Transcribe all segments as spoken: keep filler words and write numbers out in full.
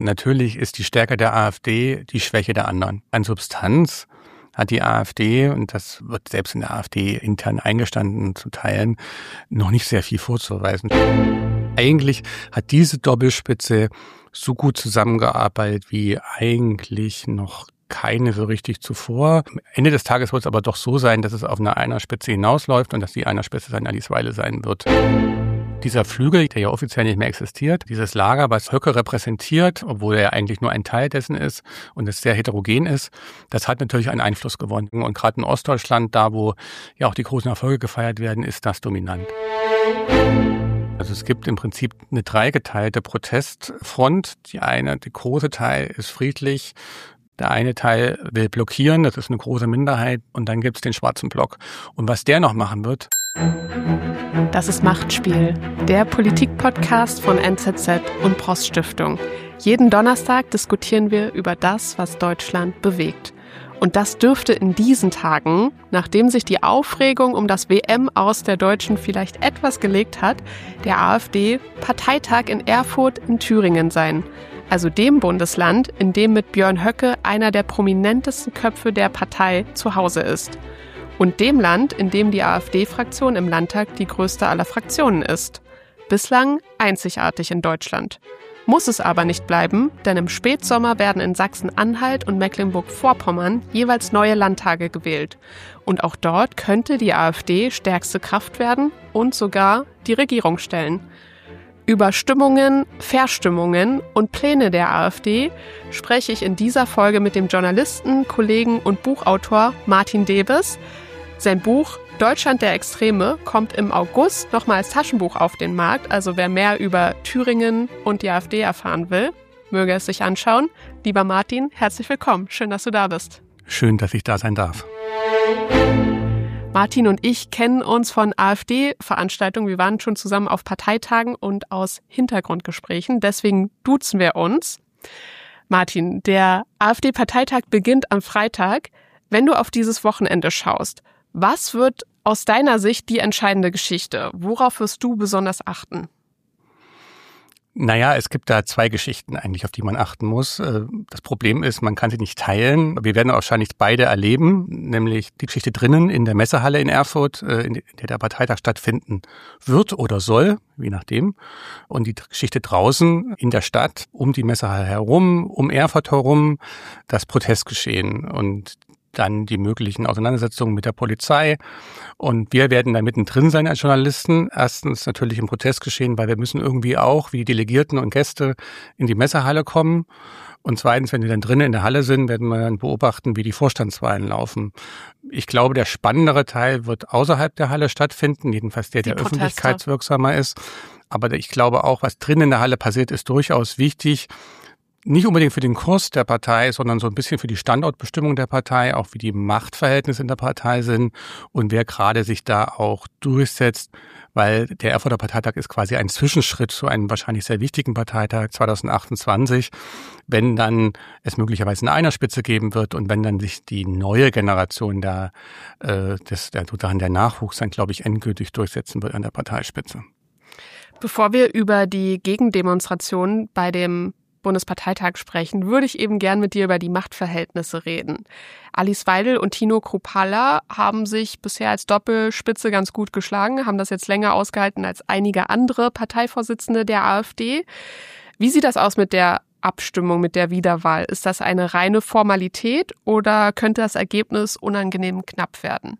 Natürlich ist die Stärke der AfD die Schwäche der anderen. An Substanz hat die AfD, und das wird selbst in der AfD intern eingestanden zu teilen, noch nicht sehr viel vorzuweisen. Eigentlich hat diese Doppelspitze so gut zusammengearbeitet wie eigentlich noch keine so richtig zuvor. Am Ende des Tages wird es aber doch so sein, dass es auf eine Einerspitze hinausläuft und dass die Einerspitze dann Alice Weidel sein wird. Dieser Flügel, der ja offiziell nicht mehr existiert, dieses Lager, was Höcke repräsentiert, obwohl er eigentlich nur ein Teil dessen ist und es sehr heterogen ist, das hat natürlich einen Einfluss gewonnen. Und gerade in Ostdeutschland, da wo ja auch die großen Erfolge gefeiert werden, ist das dominant. Also es gibt im Prinzip eine dreigeteilte Protestfront. Die eine, der große Teil ist friedlich. Der eine Teil will blockieren, das ist eine große Minderheit. Und dann gibt es den schwarzen Block. Und was der noch machen wird... Das ist Machtspiel, der Politik-Podcast von N Z Z und Prost Stiftung. Jeden Donnerstag diskutieren wir über das, was Deutschland bewegt. Und das dürfte in diesen Tagen, nachdem sich die Aufregung um das W M-Aus der Deutschen vielleicht etwas gelegt hat, der AfD-Parteitag in Erfurt in Thüringen sein. Also dem Bundesland, in dem mit Björn Höcke einer der prominentesten Köpfe der Partei zu Hause ist. Und dem Land, in dem die AfD-Fraktion im Landtag die größte aller Fraktionen ist. Bislang einzigartig in Deutschland. Muss es aber nicht bleiben, denn im Spätsommer werden in Sachsen-Anhalt und Mecklenburg-Vorpommern jeweils neue Landtage gewählt. Und auch dort könnte die AfD stärkste Kraft werden und sogar die Regierung stellen. Über Stimmungen, Verstimmungen und Pläne der AfD spreche ich in dieser Folge mit dem Journalisten, Kollegen und Buchautor Martin Debes. Sein Buch Deutschland der Extreme kommt im August nochmal als Taschenbuch auf den Markt. Also wer mehr über Thüringen und die AfD erfahren will, möge es sich anschauen. Lieber Martin, herzlich willkommen. Schön, dass du da bist. Schön, dass ich da sein darf. Martin und ich kennen uns von AfD-Veranstaltungen. Wir waren schon zusammen auf Parteitagen und aus Hintergrundgesprächen. Deswegen duzen wir uns. Martin, der AfD-Parteitag beginnt am Freitag. Wenn du auf dieses Wochenende schaust, was wird aus deiner Sicht die entscheidende Geschichte? Worauf wirst du besonders achten? Naja, es gibt da zwei Geschichten eigentlich, auf die man achten muss. Das Problem ist, man kann sie nicht teilen. Wir werden wahrscheinlich beide erleben, nämlich die Geschichte drinnen in der Messehalle in Erfurt, in der der Parteitag stattfinden wird oder soll, je nachdem. Und die Geschichte draußen in der Stadt, um die Messehalle herum, um Erfurt herum, das Protestgeschehen und dann die möglichen Auseinandersetzungen mit der Polizei. Und wir werden da mittendrin sein als Journalisten. Erstens natürlich im Protestgeschehen, weil wir müssen irgendwie auch, wie die Delegierten und Gäste, in die Messehalle kommen. Und zweitens, wenn wir dann drinnen in der Halle sind, werden wir dann beobachten, wie die Vorstandswahlen laufen. Ich glaube, der spannendere Teil wird außerhalb der Halle stattfinden, jedenfalls der, der öffentlichkeitswirksamer ist. Aber ich glaube auch, was drinnen in der Halle passiert, ist durchaus wichtig. Nicht unbedingt für den Kurs der Partei, sondern so ein bisschen für die Standortbestimmung der Partei, auch wie die Machtverhältnisse in der Partei sind und wer gerade sich da auch durchsetzt, weil der Erfurter Parteitag ist quasi ein Zwischenschritt zu einem wahrscheinlich sehr wichtigen Parteitag zwanzig achtundzwanzig, wenn dann es möglicherweise eine Einerspitze geben wird und wenn dann sich die neue Generation der, äh, des, der, sozusagen der Nachwuchs dann, glaube ich, endgültig durchsetzen wird an der Parteispitze. Bevor wir über die Gegendemonstration bei dem Bundesparteitag sprechen, würde ich eben gern mit dir über die Machtverhältnisse reden. Alice Weidel und Tino Kruppalla haben sich bisher als Doppelspitze ganz gut geschlagen, haben das jetzt länger ausgehalten als einige andere Parteivorsitzende der AfD. Wie sieht das aus mit der Abstimmung, mit der Wiederwahl? Ist das eine reine Formalität oder könnte das Ergebnis unangenehm knapp werden?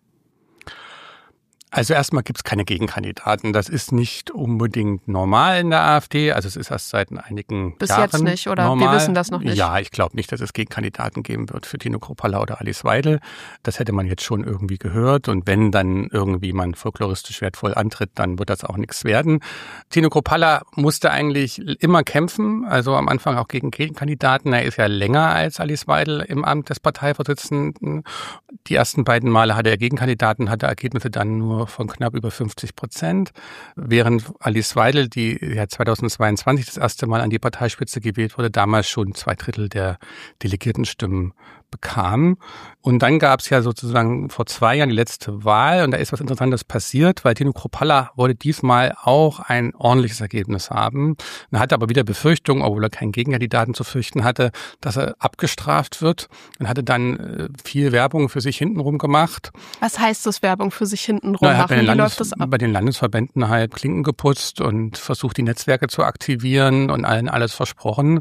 Also erstmal gibt es keine Gegenkandidaten. Das ist nicht unbedingt normal in der AfD. Also es ist erst seit einigen Bis Jahren jetzt nicht, oder? normal. Wir wissen das noch nicht. Ja, ich glaube nicht, dass es Gegenkandidaten geben wird für Tino Kruppalla oder Alice Weidel. Das hätte man jetzt schon irgendwie gehört. Und wenn dann irgendwie man folkloristisch wertvoll antritt, dann wird das auch nichts werden. Tino Kruppalla musste eigentlich immer kämpfen, also am Anfang auch gegen Gegenkandidaten. Er ist ja länger als Alice Weidel im Amt des Parteivorsitzenden. Die ersten beiden Male hatte er Gegenkandidaten, hatte Ergebnisse dann nur von knapp über fünfzig Prozent, während Alice Weidel, die ja zweitausendzweiundzwanzig das erste Mal an die Parteispitze gewählt wurde, damals schon zwei Drittel der Delegiertenstimmen bekam. Und dann gab es ja sozusagen vor zwei Jahren die letzte Wahl und da ist was Interessantes passiert, weil Tino Kruppalla wollte diesmal auch ein ordentliches Ergebnis haben. Er hatte aber wieder Befürchtungen, obwohl er keinen Gegenkandidaten zu fürchten hatte, dass er abgestraft wird und hatte dann viel Werbung für sich hintenrum gemacht. Was heißt das, Werbung für sich hintenrum Na, machen? Wie Landes- läuft das ab? Bei den Landesverbänden halt Klinken geputzt und versucht, die Netzwerke zu aktivieren und allen alles versprochen.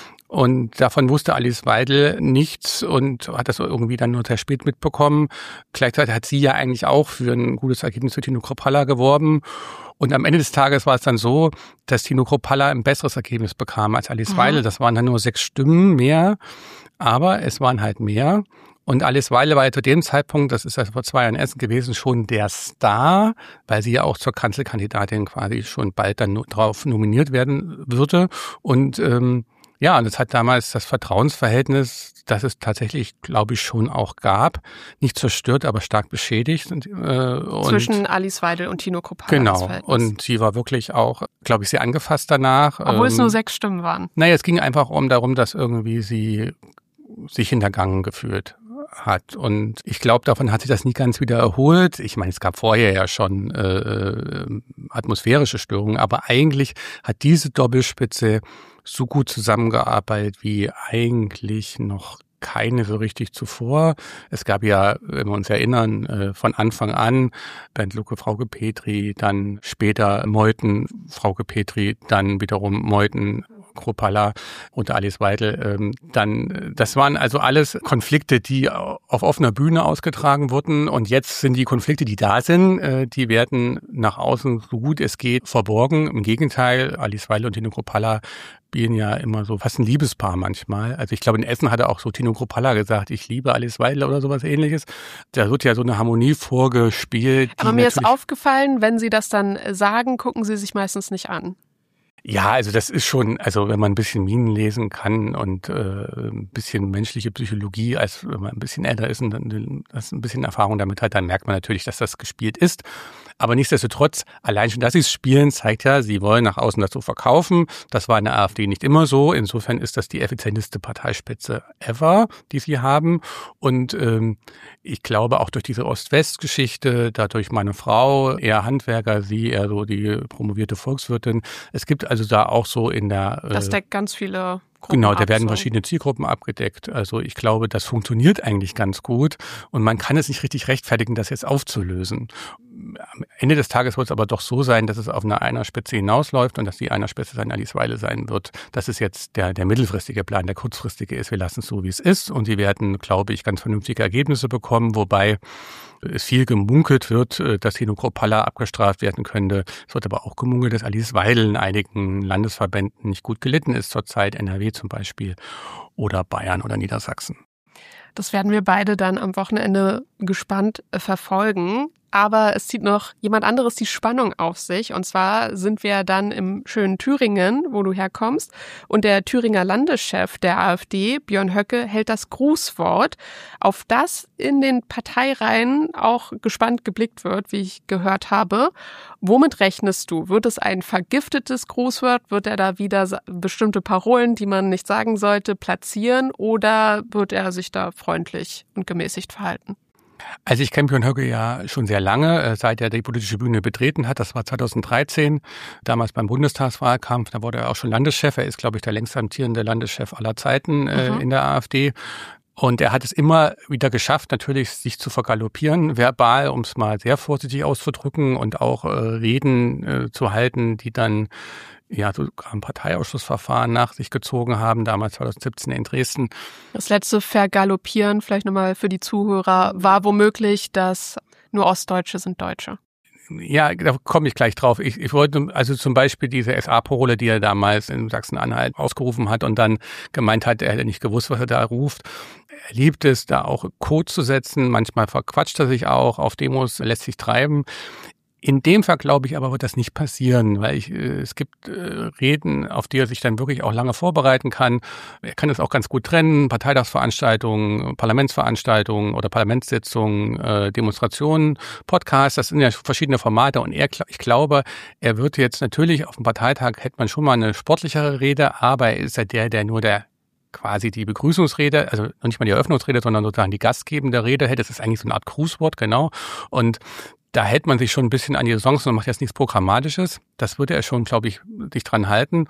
Und davon wusste Alice Weidel nichts und hat das irgendwie dann nur sehr spät mitbekommen. Gleichzeitig hat sie ja eigentlich auch für ein gutes Ergebnis für Tino Kruppalla geworben. Und am Ende des Tages war es dann so, dass Tino Kruppalla ein besseres Ergebnis bekam als Alice mhm. Weidel. Das waren dann nur sechs Stimmen mehr, aber es waren halt mehr. Und Alice Weidel war ja zu dem Zeitpunkt, das ist ja vor zwei Jahren in Essen gewesen, schon der Star, weil sie ja auch zur Kanzlerkandidatin quasi schon bald dann drauf nominiert werden würde. Und ähm, ja, und es hat damals das Vertrauensverhältnis, das es tatsächlich, glaube ich, schon auch gab, nicht zerstört, aber stark beschädigt. Und, äh, Zwischen und, Alice Weidel und Tino Kruppalla. Genau, und sie war wirklich auch, glaube ich, sehr angefasst danach. Obwohl ähm, es nur sechs Stimmen waren. Naja, es ging einfach um darum, dass irgendwie sie sich hintergangen gefühlt hat. Und ich glaube, davon hat sich das nie ganz wieder erholt. Ich meine, es gab vorher ja schon äh, atmosphärische Störungen, aber eigentlich hat diese Doppelspitze so gut zusammengearbeitet wie eigentlich noch keine so richtig zuvor. Es gab ja, wenn wir uns erinnern, von Anfang an Bernd Lucke, Frauke Petry, dann später Meuthen, Frauke Petry, dann wiederum Meuthen, Kruppalla und Alice Weidel. Dann, das waren also alles Konflikte, die auf offener Bühne ausgetragen wurden. Und jetzt sind die Konflikte, die da sind, die werden nach außen so gut es geht verborgen. Im Gegenteil, Alice Weidel und Tino Kruppalla spielen ja immer so fast ein Liebespaar manchmal. Also ich glaube, in Essen hat er auch so Tino Kruppalla gesagt, ich liebe Alice Weidel oder sowas Ähnliches. Da wird ja so eine Harmonie vorgespielt. Aber mir ist aufgefallen, wenn Sie das dann sagen, gucken Sie sich meistens nicht an. Ja, also das ist schon, also wenn man ein bisschen Minen lesen kann und äh, ein bisschen menschliche Psychologie, als wenn man ein bisschen älter ist und dann das ein bisschen Erfahrung damit hat, dann merkt man natürlich, dass das gespielt ist. Aber nichtsdestotrotz, allein schon, dass sie es spielen, zeigt ja, sie wollen nach außen das so verkaufen. Das war in der AfD nicht immer so. Insofern ist das die effizienteste Parteispitze ever, die sie haben. Und ähm, ich glaube auch durch diese Ost-West-Geschichte, dadurch meine Frau, eher Handwerker, sie eher so die promovierte Volkswirtin. Es gibt also da auch so in der... Äh, das deckt ganz viele Gruppen Genau, da ab, werden so. verschiedene Zielgruppen abgedeckt. Also ich glaube, das funktioniert eigentlich ganz gut und man kann es nicht richtig rechtfertigen, das jetzt aufzulösen. Am Ende des Tages wird es aber doch so sein, dass es auf eine Einerspitze hinausläuft und dass die Einerspitze dann Alice Weidel sein wird. Das ist jetzt der, der mittelfristige Plan. Der kurzfristige ist, wir lassen es so, wie es ist und die werden, glaube ich, ganz vernünftige Ergebnisse bekommen, wobei es viel gemunkelt wird, dass Tino Kruppalla abgestraft werden könnte. Es wird aber auch gemunkelt, dass Alice Weidel in einigen Landesverbänden nicht gut gelitten ist zurzeit, N R W zum Beispiel oder Bayern oder Niedersachsen. Das werden wir beide dann am Wochenende gespannt verfolgen. Aber es zieht noch jemand anderes die Spannung auf sich. Und zwar sind wir dann im schönen Thüringen, wo du herkommst. Und der Thüringer Landeschef der AfD, Björn Höcke, hält das Grußwort, auf das in den Parteireihen auch gespannt geblickt wird, wie ich gehört habe. Womit rechnest du? Wird es ein vergiftetes Grußwort? Wird er da wieder bestimmte Parolen, die man nicht sagen sollte, platzieren? Oder wird er sich da freundlich und gemäßigt verhalten? Also ich kenne Björn Höcke ja schon sehr lange, seit er die politische Bühne betreten hat. Das war zweitausenddreizehn, damals beim Bundestagswahlkampf. Da wurde er auch schon Landeschef. Er ist, glaube ich, der längst amtierende Landeschef aller Zeiten äh, mhm. in der AfD. Und er hat es immer wieder geschafft, natürlich sich zu vergaloppieren, verbal, um es mal sehr vorsichtig auszudrücken und auch äh, Reden äh, zu halten, die dann ja sogar ein Parteiausschussverfahren nach sich gezogen haben, damals zweitausendsiebzehn in Dresden. Das letzte Vergaloppieren, vielleicht nochmal für die Zuhörer, war womöglich, dass nur Ostdeutsche sind Deutsche. Ja, da komme ich gleich drauf. Ich, ich wollte also zum Beispiel diese S A-Parole, die er damals in Sachsen-Anhalt ausgerufen hat und dann gemeint hat, er hätte nicht gewusst, was er da ruft. Er liebt es, da auch Code zu setzen. Manchmal verquatscht er sich auch auf Demos, lässt sich treiben. In dem Fall, glaube ich, aber wird das nicht passieren, weil ich, äh, es gibt äh, Reden, auf die er sich dann wirklich auch lange vorbereiten kann. Er kann es auch ganz gut trennen, Parteitagsveranstaltungen, Parlamentsveranstaltungen oder Parlamentssitzungen, äh, Demonstrationen, Podcasts, das sind ja verschiedene Formate und er, ich glaube, er wird jetzt natürlich auf dem Parteitag, hätte man schon mal eine sportlichere Rede, aber er ist ja der, der nur der quasi die Begrüßungsrede, also noch nicht mal die Eröffnungsrede, sondern sozusagen die gastgebende Rede hält. Das ist eigentlich so eine Art Grußwort, genau. Und da hält man sich schon ein bisschen an die Saisons und macht jetzt nichts Programmatisches. Das würde er schon, glaube ich, sich dran halten.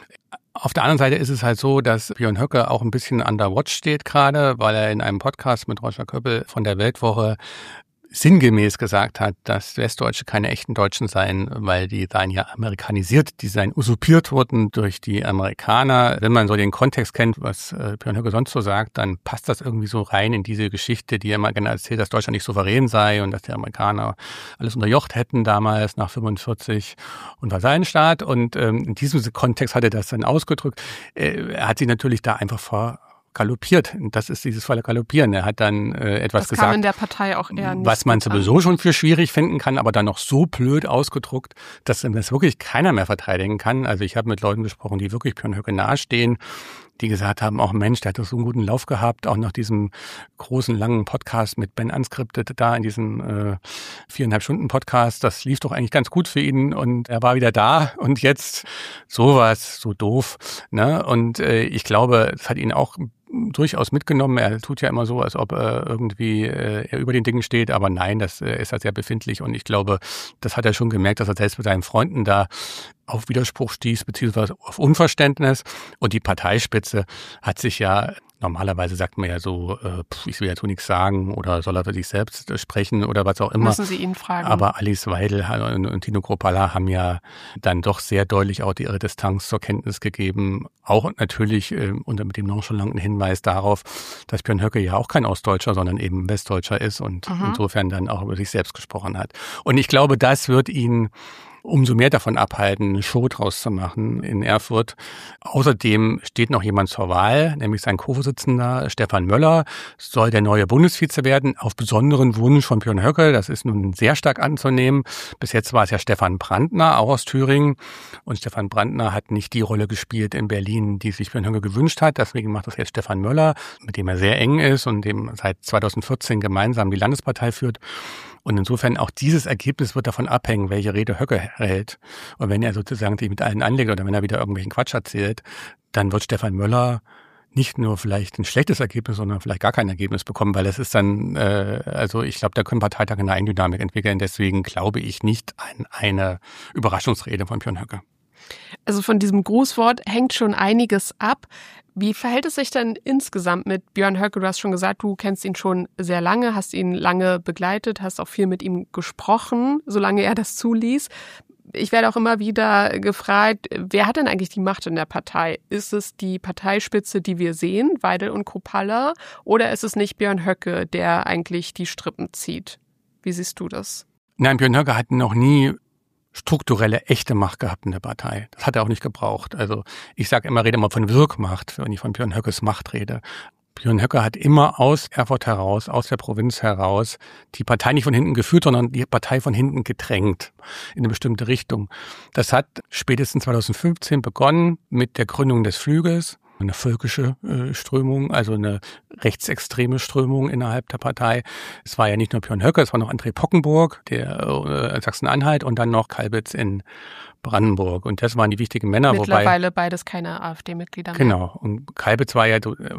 Auf der anderen Seite ist es halt so, dass Björn Höcke auch ein bisschen under watch steht gerade, weil er in einem Podcast mit Roger Köppel von der Weltwoche sinngemäß gesagt hat, dass Westdeutsche keine echten Deutschen seien, weil die seien ja amerikanisiert, die seien usurpiert worden durch die Amerikaner. Wenn man so den Kontext kennt, was äh, Björn Höcke sonst so sagt, dann passt das irgendwie so rein in diese Geschichte, die er immer gerne erzählt, dass Deutschland nicht souverän sei und dass die Amerikaner alles unterjocht hätten damals nach fünfundvierzig und Vasallenstaat. Und ähm, in diesem Kontext hat er das dann ausgedrückt. Äh, er hat sich natürlich da einfach vor galoppiert. Das ist dieses volle Galoppieren. Er hat dann äh, etwas das gesagt, kam in der Partei auch eher nicht was man gut sowieso an. schon für schwierig finden kann, aber dann noch so blöd ausgedruckt, dass das wirklich keiner mehr verteidigen kann. Also ich habe mit Leuten gesprochen, die wirklich Björn Höcke nahestehen, die gesagt haben, auch Mensch, der hat doch so einen guten Lauf gehabt, auch nach diesem großen, langen Podcast mit Ben Unscripted da in diesem äh, viereinhalb Stunden Podcast, das lief doch eigentlich ganz gut für ihn und er war wieder da und jetzt sowas, so doof. Ne? Und äh, ich glaube, es hat ihn auch durchaus mitgenommen. Er tut ja immer so, als ob er irgendwie äh, er über den Dingen steht, aber nein, das äh, ist halt sehr befindlich und ich glaube, das hat er schon gemerkt, dass er selbst mit seinen Freunden da auf Widerspruch stieß, beziehungsweise auf Unverständnis. Und die Parteispitze hat sich ja, normalerweise sagt man ja so, äh, ich will ja so nichts sagen oder soll er für sich selbst sprechen oder was auch immer. Müssen Sie ihn fragen. Aber Alice Weidel und, und Tino Kruppalla haben ja dann doch sehr deutlich auch ihre Distanz zur Kenntnis gegeben. Auch natürlich äh, unter mit dem nonchalanten Hinweis darauf, dass Björn Höcke ja auch kein Ostdeutscher, sondern eben Westdeutscher ist und mhm. insofern dann auch über sich selbst gesprochen hat. Und ich glaube, das wird ihn umso mehr davon abhalten, eine Show draus zu machen in Erfurt. Außerdem steht noch jemand zur Wahl, nämlich sein Co-Vorsitzender Stefan Möller, soll der neue Bundesvize werden, auf besonderen Wunsch von Björn Höcke. Das ist nun sehr stark anzunehmen. Bis jetzt war es ja Stefan Brandner, auch aus Thüringen. Und Stefan Brandner hat nicht die Rolle gespielt in Berlin, die sich Björn Höcke gewünscht hat. Deswegen macht das jetzt Stefan Möller, mit dem er sehr eng ist und dem seit zweitausendvierzehn gemeinsam die Landespartei führt. Und insofern auch dieses Ergebnis wird davon abhängen, welche Rede Höcke hält. Und wenn er sozusagen sich mit allen anlegt oder wenn er wieder irgendwelchen Quatsch erzählt, dann wird Stefan Möller nicht nur vielleicht ein schlechtes Ergebnis, sondern vielleicht gar kein Ergebnis bekommen, weil es ist dann, äh, also ich glaube, da können Parteitage eine Eigendynamik entwickeln. Deswegen glaube ich nicht an eine Überraschungsrede von Björn Höcke. Also von diesem Grußwort hängt schon einiges ab. Wie verhält es sich denn insgesamt mit Björn Höcke? Du hast schon gesagt, du kennst ihn schon sehr lange, hast ihn lange begleitet, hast auch viel mit ihm gesprochen, solange er das zuließ. Ich werde auch immer wieder gefragt, wer hat denn eigentlich die Macht in der Partei? Ist es die Parteispitze, die wir sehen, Weidel und Kruppalla, oder ist es nicht Björn Höcke, der eigentlich die Strippen zieht? Wie siehst du das? Nein, Björn Höcke hat noch nie strukturelle, echte Macht gehabt in der Partei. Das hat er auch nicht gebraucht. Also ich sage immer, rede immer von Wirkmacht, wenn ich von Björn Höckes Macht rede. Björn Höcke hat immer aus Erfurt heraus, aus der Provinz heraus, die Partei nicht von hinten geführt, sondern die Partei von hinten gedrängt in eine bestimmte Richtung. Das hat spätestens zweitausendfünfzehn begonnen mit der Gründung des Flügels, eine völkische äh, Strömung, also eine rechtsextreme Strömung innerhalb der Partei. Es war ja nicht nur Björn Höcke, es war noch André Pockenburg, der äh, Sachsen-Anhalt und dann noch Kalbitz in Brandenburg. Und das waren die wichtigen Männer. Mittlerweile wobei, beides keine AfD-Mitglieder mehr. Genau. Und Kalbitz war ja,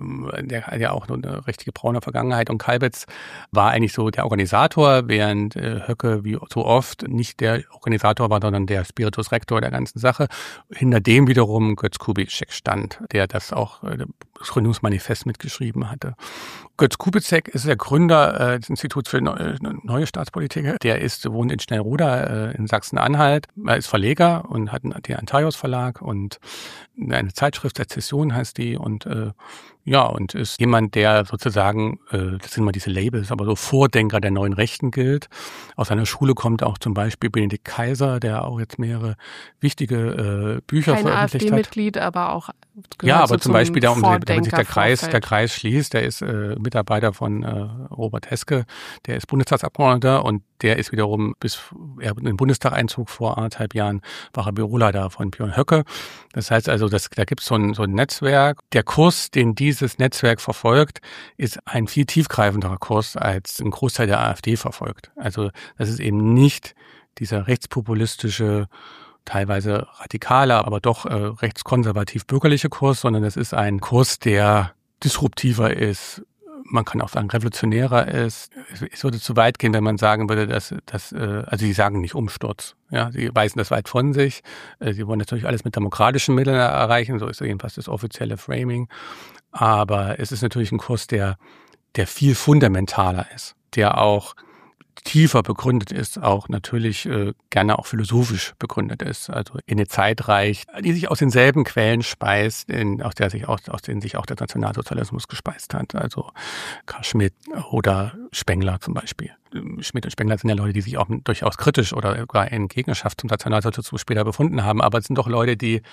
der hat ja auch eine richtige braune Vergangenheit. Und Kalbitz war eigentlich so der Organisator, während Höcke wie so oft nicht der Organisator war, sondern der Spiritus Rector der ganzen Sache. Hinter dem wiederum Götz Kubitschek stand, der das auch das Gründungsmanifest mitgeschrieben hatte. Götz Kubitschek ist der Gründer äh, des Instituts für Neu- Neue Staatspolitik. Der ist, wohnt in Schnellroda äh, in Sachsen-Anhalt. Er ist Verleger und hat den Antaios Verlag und eine Zeitschrift, Sezession heißt die. Und äh, ja, und ist jemand, der sozusagen, äh, das sind immer diese Labels, aber so Vordenker der neuen Rechten gilt. Aus seiner Schule kommt auch zum Beispiel Benedikt Kaiser, der auch jetzt mehrere wichtige äh, Bücher Kein veröffentlicht hat. AfD-Mitglied, aber auch ja, aber so zum Beispiel, der, um, damit sich der Kreis, Vorfeld. der Kreis schließt, der ist äh, Mitarbeiter von äh, Robert Heske, der ist Bundestagsabgeordneter und der ist wiederum, bis er in den Bundestag einzog vor anderthalb Jahren, war er Büroleiter von Björn Höcke. Das heißt also, das, da gibt es so ein, so ein Netzwerk. Der Kurs, den dieses Netzwerk verfolgt, ist ein viel tiefgreifenderer Kurs, als ein Großteil der AfD verfolgt. Also das ist eben nicht dieser rechtspopulistische teilweise radikaler, aber doch äh, rechtskonservativ-bürgerliche Kurs, sondern es ist ein Kurs, der disruptiver ist. Man kann auch sagen, revolutionärer ist. Es würde zu weit gehen, wenn man sagen würde, dass, dass also sie sagen nicht Umsturz. Ja, sie weisen das weit von sich. Sie wollen natürlich alles mit demokratischen Mitteln erreichen, so ist jedenfalls das offizielle Framing. Aber es ist natürlich ein Kurs, der, der viel fundamentaler ist, der auch tiefer begründet ist, auch natürlich äh, gerne auch philosophisch begründet ist, also in eine Zeit reicht, die sich aus denselben Quellen speist, in, aus der sich auch, aus denen sich auch der Nationalsozialismus gespeist hat, also Karl Schmitt oder Spengler zum Beispiel. Schmitt und Spengler sind ja Leute, die sich auch durchaus kritisch oder sogar in Gegnerschaft zum Nationalsozialismus später befunden haben, aber es sind doch Leute, die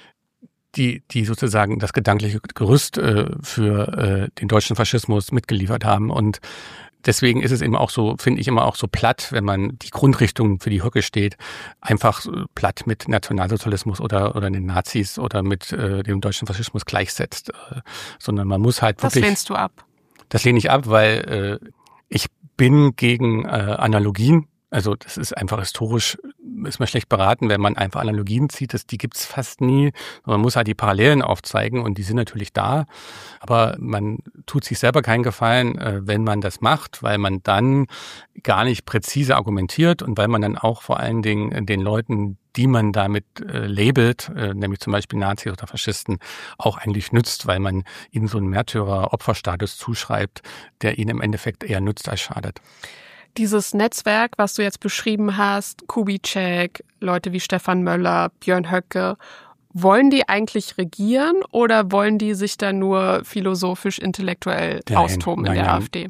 die die sozusagen das gedankliche Gerüst äh, für äh, den deutschen Faschismus mitgeliefert haben. Und deswegen ist es eben auch so, finde ich immer auch so platt, wenn man die Grundrichtung, für die Höcke steht, einfach platt mit Nationalsozialismus oder oder den Nazis oder mit äh, dem deutschen Faschismus gleichsetzt. Äh, sondern man muss halt wirklich... Das lehnst du ab? Das lehne ich ab, weil äh, ich bin gegen äh, Analogien. Also das ist einfach historisch, ist man schlecht beraten, wenn man einfach Analogien zieht. Das, die gibt's fast nie. Man muss halt die Parallelen aufzeigen und die sind natürlich da. Aber man tut sich selber keinen Gefallen, wenn man das macht, weil man dann gar nicht präzise argumentiert und weil man dann auch vor allen Dingen den Leuten, die man damit äh, labelt, äh, nämlich zum Beispiel Nazis oder Faschisten, auch eigentlich nützt, weil man ihnen so einen Märtyrer-Opferstatus zuschreibt, der ihnen im Endeffekt eher nützt als schadet. Dieses Netzwerk, was du jetzt beschrieben hast, Kubitschek, Leute wie Stefan Möller, Björn Höcke, wollen die eigentlich regieren oder wollen die sich da nur philosophisch-intellektuell nein, austoben in nein, der nein. AfD?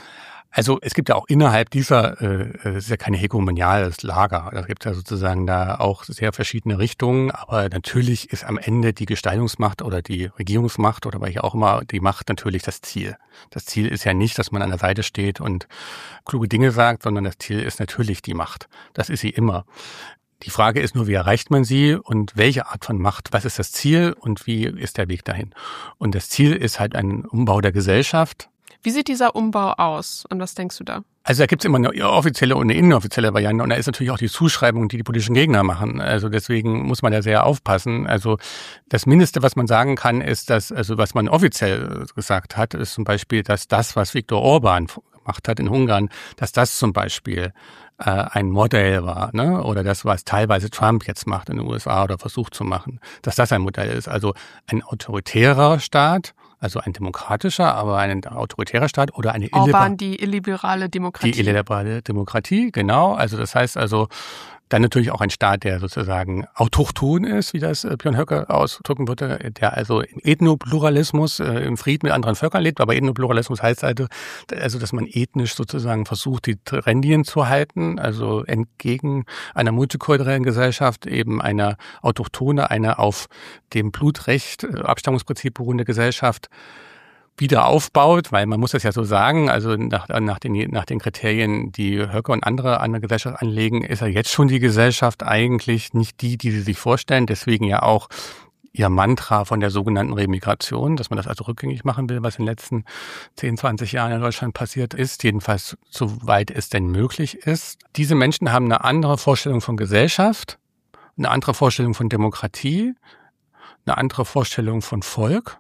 Also es gibt ja auch innerhalb dieser, äh, es ist ja kein hegemoniales Lager, da gibt es ja sozusagen da auch sehr verschiedene Richtungen, aber natürlich ist am Ende die Gestaltungsmacht oder die Regierungsmacht oder welche auch immer die Macht natürlich das Ziel. Das Ziel ist ja nicht, dass man an der Seite steht und kluge Dinge sagt, sondern das Ziel ist natürlich die Macht. Das ist sie immer. Die Frage ist nur, wie erreicht man sie und welche Art von Macht, was ist das Ziel und wie ist der Weg dahin? Und das Ziel ist halt ein Umbau der Gesellschaft. Wie sieht dieser Umbau aus und was denkst du da? Also da gibt es immer eine offizielle und eine inoffizielle Variante und da ist natürlich auch die Zuschreibung, die die politischen Gegner machen. Also deswegen muss man da sehr aufpassen. Also das Mindeste, was man sagen kann, ist, dass, also was man offiziell gesagt hat, ist zum Beispiel, dass das, was Viktor Orban gemacht hat in Ungarn, dass das zum Beispiel äh, ein Modell war, ne? Oder das, was teilweise Trump jetzt macht in den U S A oder versucht zu machen, dass das ein Modell ist. Also ein autoritärer Staat, also ein demokratischer, aber ein autoritärer Staat oder eine Orban, die illiberale Demokratie. Die illiberale Demokratie, genau. Also das heißt also dann natürlich auch ein Staat, der sozusagen autochthon ist, wie das Björn Höcke ausdrücken würde, der also im Ethnopluralismus äh, im Frieden mit anderen Völkern lebt. Aber Ethnopluralismus heißt also, also, dass man ethnisch sozusagen versucht, die Trendien zu halten, also entgegen einer multikulturellen Gesellschaft eben eine autochthone, eine auf dem Blutrecht, Abstammungsprinzip beruhende Gesellschaft wieder aufbaut, weil man muss das ja so sagen, also nach, nach, den, nach den Kriterien, die Höcke und andere an der Gesellschaft anlegen, ist ja jetzt schon die Gesellschaft eigentlich nicht die, die sie sich vorstellen. Deswegen ja auch ihr Mantra von der sogenannten Remigration, dass man das also rückgängig machen will, was in den letzten zehn, zwanzig Jahren in Deutschland passiert ist, jedenfalls soweit es denn möglich ist. Diese Menschen haben eine andere Vorstellung von Gesellschaft, eine andere Vorstellung von Demokratie, eine andere Vorstellung von Volk.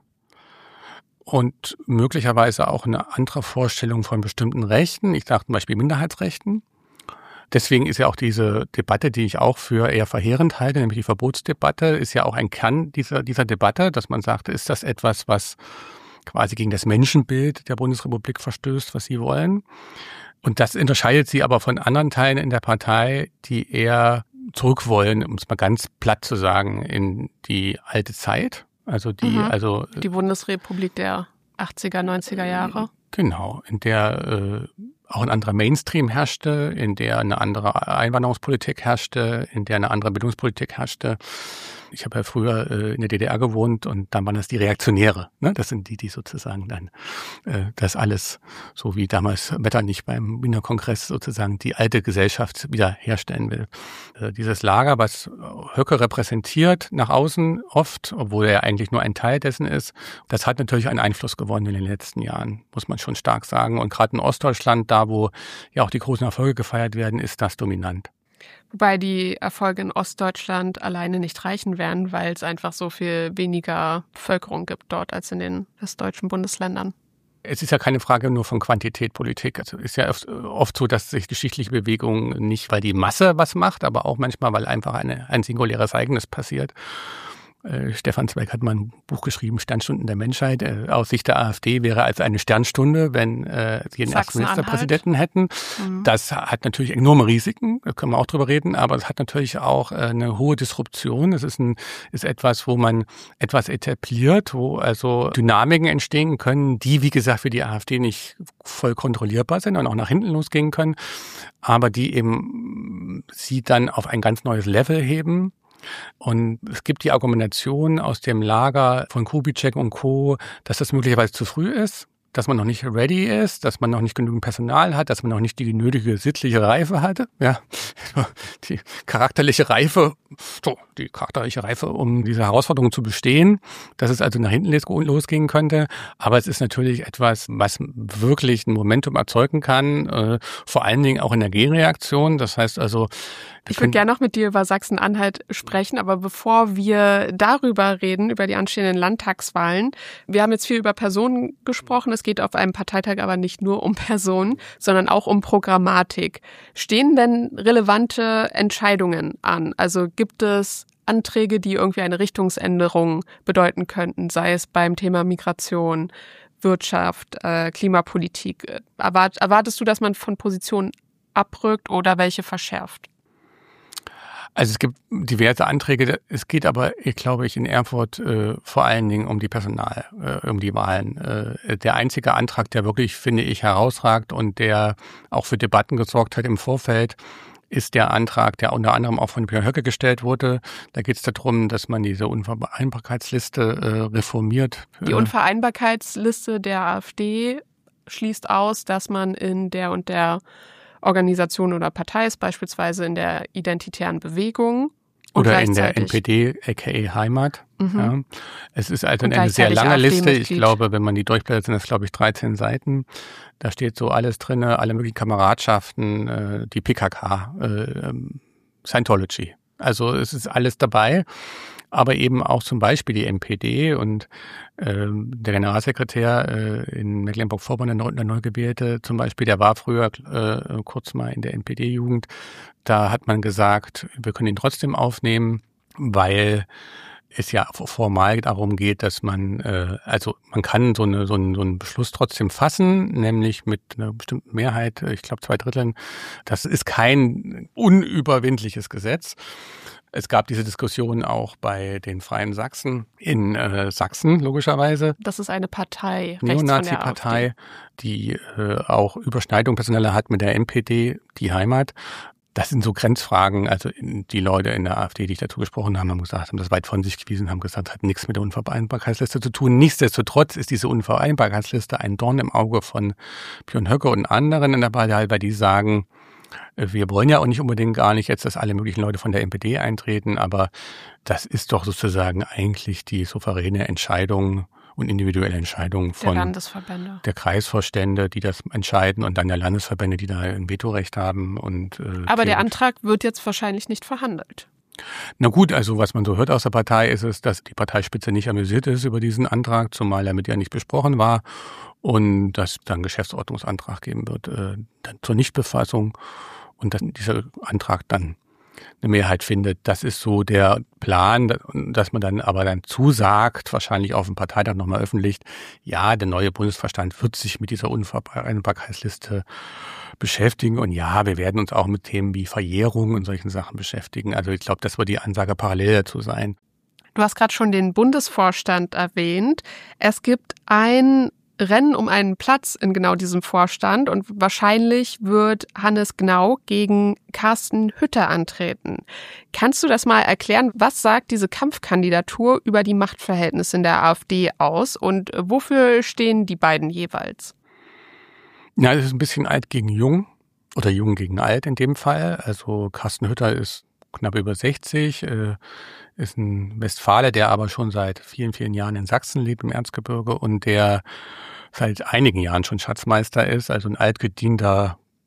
Und möglicherweise auch eine andere Vorstellung von bestimmten Rechten, ich sage zum Beispiel Minderheitsrechten. Deswegen ist ja auch diese Debatte, die ich auch für eher verheerend halte, nämlich die Verbotsdebatte, ist ja auch ein Kern dieser, dieser Debatte, dass man sagt, ist das etwas, was quasi gegen das Menschenbild der Bundesrepublik verstößt, was sie wollen. Und das unterscheidet sie aber von anderen Teilen in der Partei, die eher zurück wollen, um es mal ganz platt zu sagen, in die alte Zeit. Also die, mhm. also die Bundesrepublik der achtziger, neunziger Jahre. Genau, in der äh, auch ein anderer Mainstream herrschte, in der eine andere Einwanderungspolitik herrschte, in der eine andere Bildungspolitik herrschte. Ich habe ja früher äh, in der D D R gewohnt und dann waren das die Reaktionäre. Ne? Das sind die, die sozusagen dann äh, das alles, so wie damals Metternich beim Wiener Kongress sozusagen die alte Gesellschaft wieder herstellen will. Äh, dieses Lager, was Höcke repräsentiert nach außen oft, obwohl er eigentlich nur ein Teil dessen ist, das hat natürlich einen Einfluss gewonnen in den letzten Jahren, muss man schon stark sagen. Und gerade in Ostdeutschland, da wo ja auch die großen Erfolge gefeiert werden, ist das dominant. Wobei die Erfolge in Ostdeutschland alleine nicht reichen werden, weil es einfach so viel weniger Bevölkerung gibt dort als in den westdeutschen Bundesländern. Es ist ja keine Frage nur von Quantität Politik. Also es ist ja oft, oft so, dass sich geschichtliche Bewegungen nicht, weil die Masse was macht, aber auch manchmal, weil einfach eine, ein singuläres Ereignis passiert. Äh, Stefan Zweig hat mal ein Buch geschrieben, Sternstunden der Menschheit. Äh, aus Sicht der AfD wäre als eine Sternstunde, wenn äh, sie einen ersten Ministerpräsidenten hätten. Mhm. Das hat natürlich enorme Risiken, da können wir auch drüber reden, aber es hat natürlich auch äh, eine hohe Disruption. Es ist, ein, ist etwas, wo man etwas etabliert, wo also Dynamiken entstehen können, die, wie gesagt, für die AfD nicht voll kontrollierbar sind und auch nach hinten losgehen können, aber die eben sie dann auf ein ganz neues Level heben. Und es gibt die Argumentation aus dem Lager von Kubitschek und Co., dass das möglicherweise zu früh ist, dass man noch nicht ready ist, dass man noch nicht genügend Personal hat, dass man noch nicht die nötige sittliche Reife hatte, ja, die charakterliche Reife, so, die charakterliche Reife, um diese Herausforderung zu bestehen, dass es also nach hinten losgehen könnte. Aber es ist natürlich etwas, was wirklich ein Momentum erzeugen kann, äh, vor allen Dingen auch in der Gegenreaktion. Das heißt also, ich würde gerne noch mit dir über Sachsen-Anhalt sprechen, aber bevor wir darüber reden, über die anstehenden Landtagswahlen, wir haben jetzt viel über Personen gesprochen, es geht auf einem Parteitag aber nicht nur um Personen, sondern auch um Programmatik. Stehen denn relevante Entscheidungen an? Also gibt es Anträge, die irgendwie eine Richtungsänderung bedeuten könnten, sei es beim Thema Migration, Wirtschaft, äh, Klimapolitik? Erwart, erwartest du, dass man von Positionen abrückt oder welche verschärft? Also es gibt diverse Anträge, es geht aber, ich glaube ich, in Erfurt äh, vor allen Dingen um die Personal, äh, um die Wahlen. Äh, der einzige Antrag, der wirklich, finde ich, herausragt und der auch für Debatten gesorgt hat im Vorfeld, ist der Antrag, der unter anderem auch von Björn Höcke gestellt wurde. Da geht es darum, dass man diese Unvereinbarkeitsliste äh, reformiert. Die Unvereinbarkeitsliste der AfD schließt aus, dass man in der und der Organisation oder Partei ist, beispielsweise in der Identitären Bewegung. Oder in der N P D, aka Heimat. Mhm. Ja. Es ist also eine sehr lange Liste. Ich glaube, wenn man die durchblättert, sind das, glaube ich, dreizehn Seiten. Da steht so alles drin, alle möglichen Kameradschaften, die P K K, Scientology. Also es ist alles dabei. Aber eben auch zum Beispiel die N P D und äh, der Generalsekretär äh, in Mecklenburg-Vorpommern, der, der Neugewählte zum Beispiel, der war früher äh, kurz mal in der N P D-Jugend. Da hat man gesagt, wir können ihn trotzdem aufnehmen, weil es ja formal darum geht, dass man, äh, also man kann so, eine, so, einen, so einen Beschluss trotzdem fassen, nämlich mit einer bestimmten Mehrheit, ich glaube zwei Dritteln. Das ist kein unüberwindliches Gesetz. Es gab diese Diskussion auch bei den Freien Sachsen in äh, Sachsen, logischerweise. Das ist eine Partei, Neonazi-Partei, die äh, auch Überschneidung personeller hat mit der N P D, die Heimat. Das sind so Grenzfragen. Also die Leute in der AfD, die ich dazu gesprochen habe, haben gesagt, haben das weit von sich gewiesen, haben gesagt, hat nichts mit der Unvereinbarkeitsliste zu tun. Nichtsdestotrotz ist diese Unvereinbarkeitsliste ein Dorn im Auge von Björn Höcke und anderen in der Partei, weil die sagen, wir wollen ja auch nicht unbedingt gar nicht jetzt, dass alle möglichen Leute von der N P D eintreten, aber das ist doch sozusagen eigentlich die souveräne Entscheidung und individuelle Entscheidung von der Landesverbände, der Kreisvorstände, die das entscheiden und dann der Landesverbände, die da ein Vetorecht haben. Und äh, aber der Antrag wird jetzt wahrscheinlich nicht verhandelt. Na gut, also was man so hört aus der Partei ist es, dass die Parteispitze nicht amüsiert ist über diesen Antrag, zumal er mit ja nicht besprochen war und dass dann einen Geschäftsordnungsantrag geben wird äh, dann zur Nichtbefassung und dass dieser Antrag dann eine Mehrheit findet. Das ist so der Plan, dass man dann aber dann zusagt, wahrscheinlich auf dem Parteitag nochmal öffentlich, ja, der neue Bundesvorstand wird sich mit dieser Unvereinbarkeitsliste beschäftigen und ja, wir werden uns auch mit Themen wie Verjährung und solchen Sachen beschäftigen. Also ich glaube, das wird die Ansage parallel dazu sein. Du hast gerade schon den Bundesvorstand erwähnt. Es gibt ein Rennen um einen Platz in genau diesem Vorstand und wahrscheinlich wird Hannes Gnau gegen Carsten Hütter antreten. Kannst du das mal erklären? Was sagt diese Kampfkandidatur über die Machtverhältnisse in der AfD aus und wofür stehen die beiden jeweils? Ja, es ist ein bisschen alt gegen jung oder jung gegen alt in dem Fall. Also Carsten Hütter ist knapp über sechzig, äh, ist ein Westfale, der aber schon seit vielen, vielen Jahren in Sachsen lebt, im Erzgebirge und der seit einigen Jahren schon Schatzmeister ist, also ein altgedienter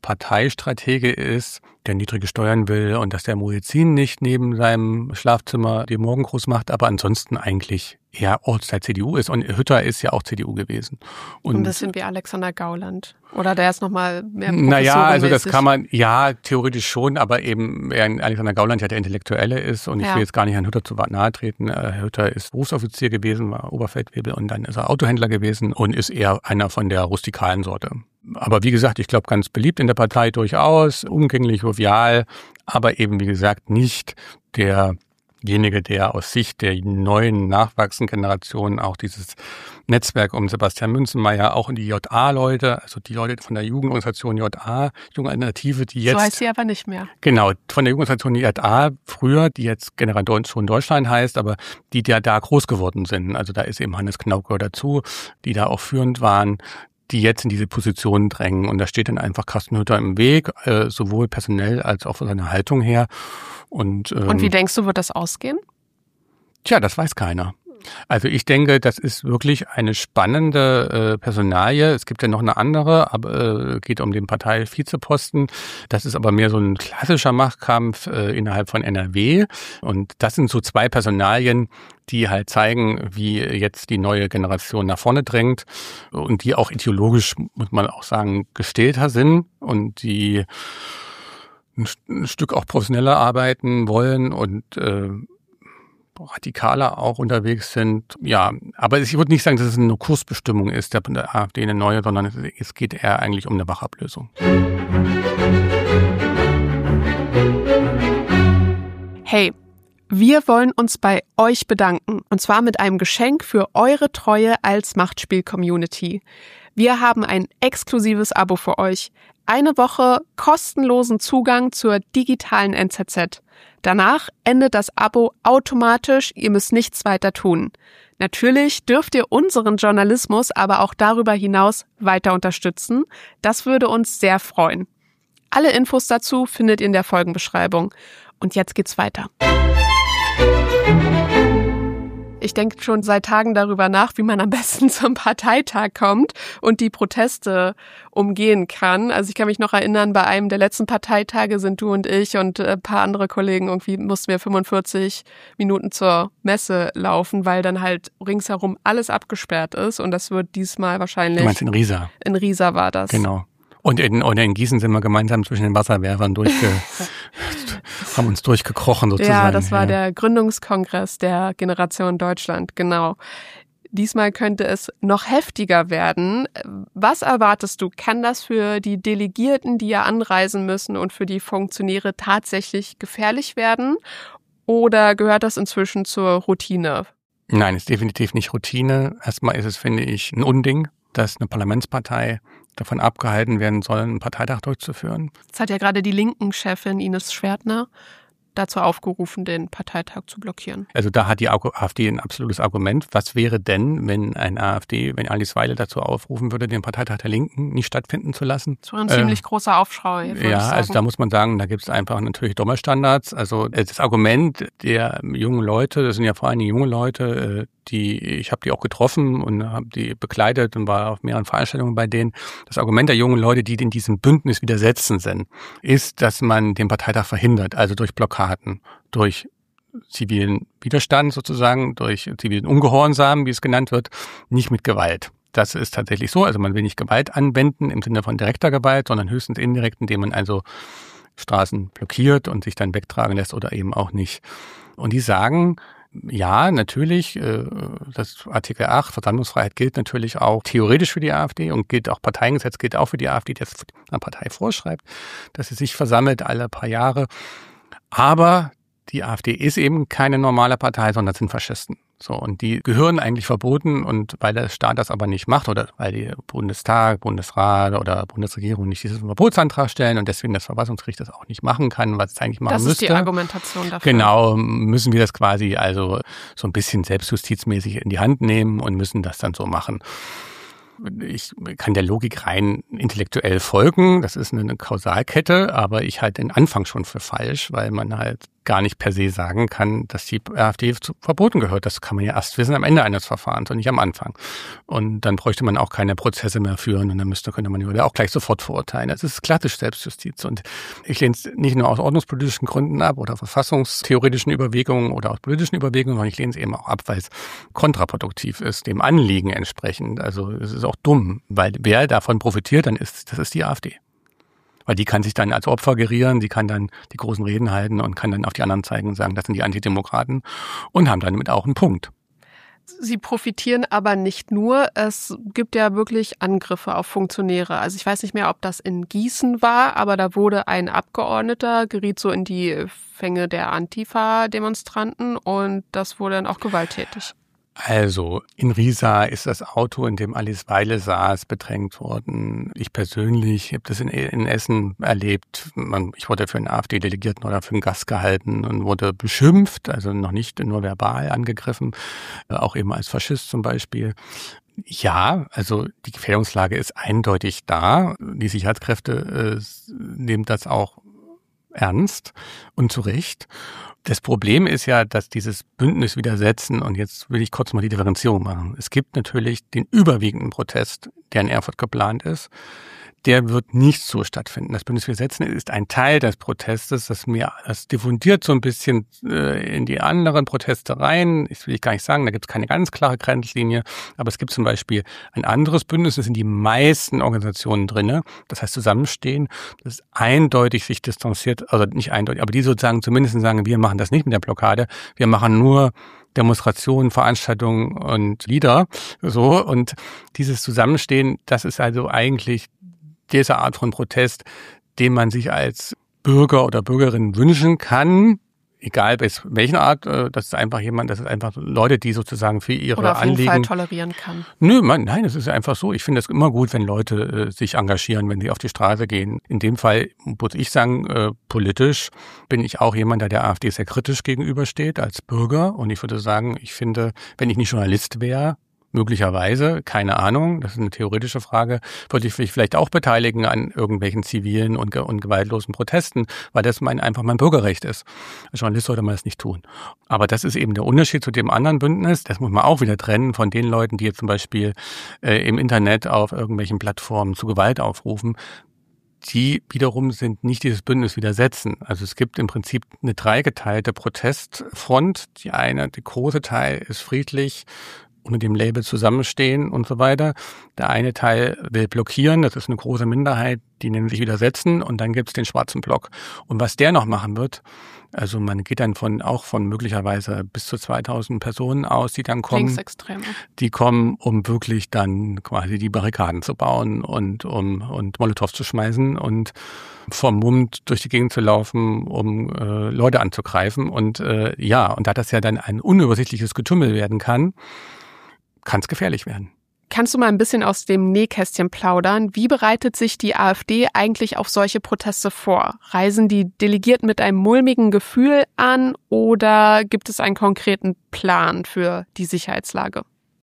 Parteistratege ist, der niedrige Steuern will und dass der Muezzin nicht neben seinem Schlafzimmer den Morgengruß macht, aber ansonsten eigentlich eher Ortsteil C D U ist. Und Hütter ist ja auch C D U gewesen. Und ein bisschen wie Alexander Gauland. Oder der ist nochmal mehr Naja, also das kann man, ja, theoretisch schon, aber eben Alexander Gauland ja der Intellektuelle ist und ich ja. will jetzt gar nicht Herrn Hütter zu nahe treten. Herr Hütter ist Berufsoffizier gewesen, war Oberfeldwebel und dann ist er Autohändler gewesen und ist eher einer von der rustikalen Sorte. Aber wie gesagt, ich glaube, ganz beliebt in der Partei durchaus, umgänglich, jovial, aber eben, wie gesagt, nicht derjenige, der aus Sicht der neuen, nachwachsenden Generation auch dieses Netzwerk um Sebastian Münzenmaier, auch in die J A-Leute, also die Leute von der Jugendorganisation J A, Junge Alternative, die jetzt... So heißt sie aber nicht mehr. Genau, von der Jugendorganisation J A früher, die jetzt Generation Deutschland heißt, aber die ja da groß geworden sind. Also da ist eben Hannes Knauke dazu, die da auch führend waren, die jetzt in diese Position drängen. Und da steht dann einfach Carsten Hütter im Weg, äh, sowohl personell als auch von seiner Haltung her. Und, ähm, Und wie denkst du, wird das ausgehen? Tja, das weiß keiner. Also ich denke, das ist wirklich eine spannende äh, Personalie. Es gibt ja noch eine andere, aber äh, geht um den Parteivizeposten. Das ist aber mehr so ein klassischer Machtkampf äh, innerhalb von N R W. Und das sind so zwei Personalien, die halt zeigen, wie jetzt die neue Generation nach vorne drängt und die auch ideologisch, muss man auch sagen, gestählter sind und die ein, ein Stück auch professioneller arbeiten wollen und äh, radikaler auch unterwegs sind. Ja, aber ich würde nicht sagen, dass es eine Kursbestimmung ist, der AfD eine neue, sondern es geht eher eigentlich um eine Wachablösung. Hey, wir wollen uns bei euch bedanken und zwar mit einem Geschenk für eure Treue als Machtspiel-Community. Wir haben ein exklusives Abo für euch. Eine Woche kostenlosen Zugang zur digitalen N Z Z. Danach endet das Abo automatisch, ihr müsst nichts weiter tun. Natürlich dürft ihr unseren Journalismus aber auch darüber hinaus weiter unterstützen. Das würde uns sehr freuen. Alle Infos dazu findet ihr in der Folgenbeschreibung. Und jetzt geht's weiter. Ich denke schon seit Tagen darüber nach, wie man am besten zum Parteitag kommt und die Proteste umgehen kann. Also ich kann mich noch erinnern, bei einem der letzten Parteitage sind du und ich und ein paar andere Kollegen, irgendwie mussten wir fünfundvierzig Minuten zur Messe laufen, weil dann halt ringsherum alles abgesperrt ist und das wird diesmal wahrscheinlich... Du meinst in Riesa? In Riesa war das. Genau. Und in, und in Gießen sind wir gemeinsam zwischen den Wasserwerfern durchge, haben uns durchgekrochen sozusagen. Ja, das war ja. der Gründungskongress der Generation Deutschland, genau. Diesmal könnte es noch heftiger werden. Was erwartest du? Kann das für die Delegierten, die ja anreisen müssen und für die Funktionäre tatsächlich gefährlich werden? Oder gehört das inzwischen zur Routine? Nein, ist definitiv nicht Routine. Erstmal ist es, finde ich, ein Unding, dass eine Parlamentspartei davon abgehalten werden soll, einen Parteitag durchzuführen. Jetzt hat ja gerade die Linken-Chefin Ines Schwertner dazu aufgerufen, den Parteitag zu blockieren. Also da hat die AfD ein absolutes Argument. Was wäre denn, wenn ein AfD, wenn Alice Weidel dazu aufrufen würde, den Parteitag der Linken nicht stattfinden zu lassen? Das war ein ziemlich äh, großer Aufschrei, würde ja, ich sagen. Also da muss man sagen, da gibt es einfach natürlich Doppelstandards. Also das Argument der jungen Leute, das sind ja vor allem die junge Leute, die ich habe die auch getroffen und habe die begleitet und war auf mehreren Veranstaltungen bei denen. Das Argument der jungen Leute, die in diesem Bündnis widersetzen sind, ist, dass man den Parteitag verhindert, also durch Blockaden, durch zivilen Widerstand sozusagen, durch zivilen Ungehorsam, wie es genannt wird, nicht mit Gewalt. Das ist tatsächlich so. Also man will nicht Gewalt anwenden im Sinne von direkter Gewalt, sondern höchstens indirekt, indem man also Straßen blockiert und sich dann wegtragen lässt oder eben auch nicht. Und die sagen, ja, natürlich, das Artikel acht, Versammlungsfreiheit gilt natürlich auch theoretisch für die AfD und gilt auch Parteiengesetz, gilt auch für die AfD, das eine Partei vorschreibt, dass sie sich versammelt alle paar Jahre. Aber die AfD ist eben keine normale Partei, sondern sind Faschisten. So, und die gehören eigentlich verboten und weil der Staat das aber nicht macht oder weil die Bundestag, Bundesrat oder Bundesregierung nicht diesen Verbotsantrag stellen und deswegen das Verfassungsgericht das auch nicht machen kann, was es eigentlich machen müsste. Das ist die Argumentation dafür. Genau, müssen wir das quasi also so ein bisschen selbstjustizmäßig in die Hand nehmen und müssen das dann so machen. Ich kann der Logik rein intellektuell folgen, das ist eine Kausalkette, aber ich halte den Anfang schon für falsch, weil man halt gar nicht per se sagen kann, dass die AfD zu verboten gehört. Das kann man ja erst wissen am Ende eines Verfahrens und nicht am Anfang. Und dann bräuchte man auch keine Prozesse mehr führen und dann müsste, könnte man ja auch gleich sofort verurteilen. Das ist klassisch Selbstjustiz. Und ich lehne es nicht nur aus ordnungspolitischen Gründen ab oder verfassungstheoretischen Überlegungen oder aus politischen Überlegungen, sondern ich lehne es eben auch ab, weil es kontraproduktiv ist, dem Anliegen entsprechend. Also es ist auch dumm, weil wer davon profitiert, dann ist, das ist die AfD. Weil die kann sich dann als Opfer gerieren, die kann dann die großen Reden halten und kann dann auf die anderen zeigen und sagen, das sind die Antidemokraten und haben damit auch einen Punkt. Sie profitieren aber nicht nur. Es gibt ja wirklich Angriffe auf Funktionäre. Also ich weiß nicht mehr, ob das in Gießen war, aber da wurde ein Abgeordneter, geriet so in die Fänge der Antifa-Demonstranten und das wurde dann auch gewalttätig. Also in Riesa ist das Auto, in dem Alice Weile saß, bedrängt worden. Ich persönlich habe das in, in Essen erlebt. Man, ich wurde für einen AfD-Delegierten oder für einen Gast gehalten und wurde beschimpft, also noch nicht nur verbal angegriffen, auch eben als Faschist zum Beispiel. Ja, also die Gefährdungslage ist eindeutig da. Die Sicherheitskräfte äh, nehmen das auch ernst und zu Recht. Das Problem ist ja, dass dieses Bündnis widersetzen, und jetzt will ich kurz mal die Differenzierung machen. Es gibt natürlich den überwiegenden Protest, der in Erfurt geplant ist. Der wird nicht so stattfinden. Das Bündnis Widersetzen ist ein Teil des Protestes, das mir, das diffundiert so ein bisschen äh, in die anderen Proteste rein. Das will ich gar nicht sagen, da gibt es keine ganz klare Grenzlinie. Aber es gibt zum Beispiel ein anderes Bündnis, das sind die meisten Organisationen drinne. Das heißt Zusammenstehen, das eindeutig sich distanziert, also nicht eindeutig, aber die sozusagen zumindest sagen, wir machen das nicht mit der Blockade, wir machen nur Demonstrationen, Veranstaltungen und Lieder. So, und dieses Zusammenstehen, das ist also eigentlich diese Art von Protest, den man sich als Bürger oder Bürgerin wünschen kann, egal bis welchen Art, das ist einfach jemand, das ist einfach Leute, die sozusagen für ihre oder auf Anliegen jeden Fall tolerieren kann. Nö, man, nein, es ist einfach so. Ich finde es immer gut, wenn Leute äh, sich engagieren, wenn sie auf die Straße gehen. In dem Fall muss ich sagen, äh, politisch bin ich auch jemand, der der AfD sehr kritisch gegenübersteht als Bürger. Und ich würde sagen, ich finde, wenn ich nicht Journalist wäre, möglicherweise, keine Ahnung, das ist eine theoretische Frage, würde ich mich vielleicht auch beteiligen an irgendwelchen zivilen und, ge- und gewaltlosen Protesten, weil das mein, einfach mein Bürgerrecht ist. Als Journalist sollte man das nicht tun. Aber das ist eben der Unterschied zu dem anderen Bündnis, das muss man auch wieder trennen von den Leuten, die jetzt zum Beispiel äh, im Internet auf irgendwelchen Plattformen zu Gewalt aufrufen. Die wiederum sind nicht dieses Bündnis Widersetzen. Also es gibt im Prinzip eine dreigeteilte Protestfront. Die eine, der große Teil ist friedlich, unter dem Label Zusammenstehen und so weiter. Der eine Teil will blockieren, das ist eine große Minderheit, die nennen sich Widersetzen, und dann gibt's den schwarzen Block. Und was der noch machen wird, also man geht dann von auch von möglicherweise bis zu zweitausend Personen aus, die dann kommen. Linksextreme. Die kommen, um wirklich dann quasi die Barrikaden zu bauen und um und Molotows zu schmeißen und vom Mund durch die Gegend zu laufen, um äh, Leute anzugreifen. Und äh, ja, und da das ja dann ein unübersichtliches Getümmel werden kann, kann es gefährlich werden. Kannst du mal ein bisschen aus dem Nähkästchen plaudern? Wie bereitet sich die AfD eigentlich auf solche Proteste vor? Reisen die Delegierten mit einem mulmigen Gefühl an oder gibt es einen konkreten Plan für die Sicherheitslage?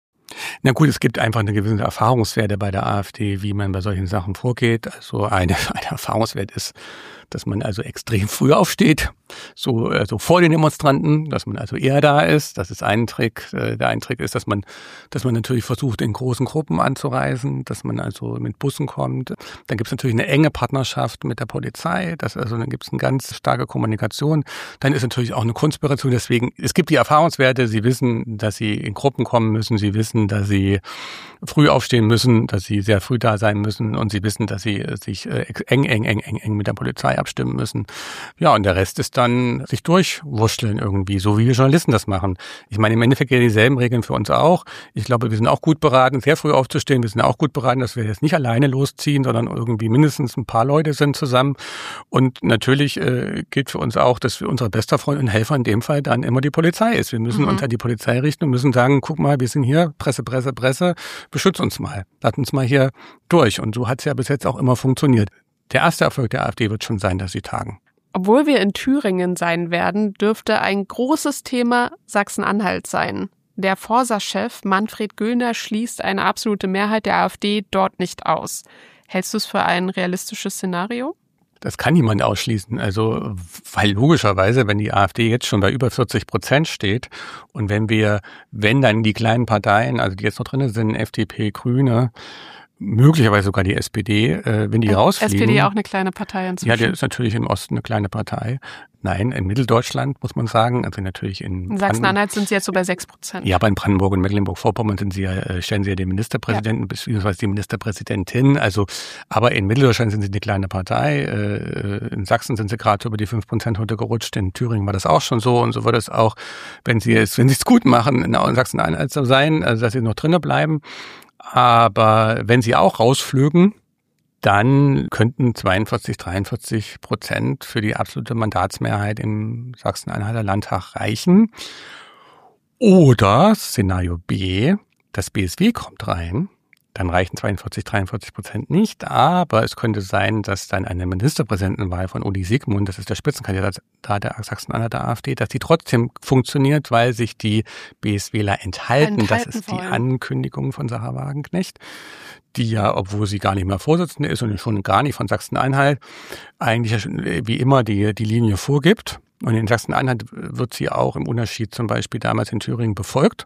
Na gut, es gibt einfach eine gewisse Erfahrungswerte bei der AfD, wie man bei solchen Sachen vorgeht. Also eine, eine Erfahrungswert ist, dass man also extrem früh aufsteht, so also vor den Demonstranten, dass man also eher da ist. Das ist ein Trick. Der ein Trick ist, dass man, dass man natürlich versucht, in großen Gruppen anzureisen, dass man also mit Bussen kommt. Dann gibt es natürlich eine enge Partnerschaft mit der Polizei. Das also dann gibt es eine ganz starke Kommunikation. Dann ist natürlich auch eine Konspiration. Deswegen, es gibt die Erfahrungswerte. Sie wissen, dass sie in Gruppen kommen müssen. Sie wissen, dass sie früh aufstehen müssen, dass sie sehr früh da sein müssen, und sie wissen, dass sie sich eng, eng, eng, eng, eng mit der Polizei abstimmen müssen. Ja, und der Rest ist dann sich durchwurschteln irgendwie, so wie wir Journalisten das machen. Ich meine, im Endeffekt gelten dieselben Regeln für uns auch. Ich glaube, wir sind auch gut beraten, sehr früh aufzustehen. Wir sind auch gut beraten, dass wir jetzt nicht alleine losziehen, sondern irgendwie mindestens ein paar Leute sind zusammen. Und natürlich äh, gilt für uns auch, dass wir unser bester Freund und Helfer in dem Fall dann immer die Polizei ist. Wir müssen mhm. uns an die Polizei richten und müssen sagen, guck mal, wir sind hier, Presse, Presse, Presse, beschützt uns mal. Lass uns mal hier durch. Und so hat es ja bis jetzt auch immer funktioniert. Der erste Erfolg der AfD wird schon sein, dass sie tagen. Obwohl wir in Thüringen sein werden, dürfte ein großes Thema Sachsen-Anhalt sein. Der Forsa-Chef Manfred Göllner schließt eine absolute Mehrheit der AfD dort nicht aus. Hältst du es für ein realistisches Szenario? Das kann niemand ausschließen. Also, weil logischerweise, wenn die AfD jetzt schon bei über vierzig Prozent steht und wenn wir, wenn dann die kleinen Parteien, also die jetzt noch drin sind, F D P, Grüne, möglicherweise sogar die S P D, äh, wenn die äh, rausfliegen. S P D auch eine kleine Partei inzwischen. Ja, der ist natürlich im Osten eine kleine Partei. Nein, in Mitteldeutschland muss man sagen, also natürlich in, in Sachsen-Anhalt sind sie jetzt so bei sechs Prozent. Ja, aber in Brandenburg und Mecklenburg-Vorpommern sind sie ja, stellen sie ja den Ministerpräsidenten, ja. beziehungsweise die Ministerpräsidentin. Also, aber in Mitteldeutschland sind sie eine kleine Partei. In Sachsen sind sie gerade über die fünf Prozent heute gerutscht. In Thüringen war das auch schon so. Und so wird es auch, wenn sie es, wenn sie es gut machen, in Sachsen-Anhalt so sein, also dass sie noch drinnen bleiben. Aber wenn sie auch rausflögen, dann könnten zweiundvierzig, dreiundvierzig Prozent für die absolute Mandatsmehrheit im Sachsen-Anhalter Landtag reichen. Oder Szenario B, das B S W kommt rein, dann reichen zweiundvierzig, dreiundvierzig Prozent nicht, aber es könnte sein, dass dann eine Ministerpräsidentenwahl von Uli Siegmund, das ist der Spitzenkandidat der Sachsen-Anhalter AfD, dass die trotzdem funktioniert, weil sich die BSWler enthalten. enthalten das ist wollen. Die Ankündigung von Sarah Wagenknecht, die ja, obwohl sie gar nicht mehr Vorsitzende ist und schon gar nicht von Sachsen-Anhalt, eigentlich wie immer die, die Linie vorgibt. Und in Sachsen-Anhalt wird sie auch im Unterschied zum Beispiel damals in Thüringen befolgt.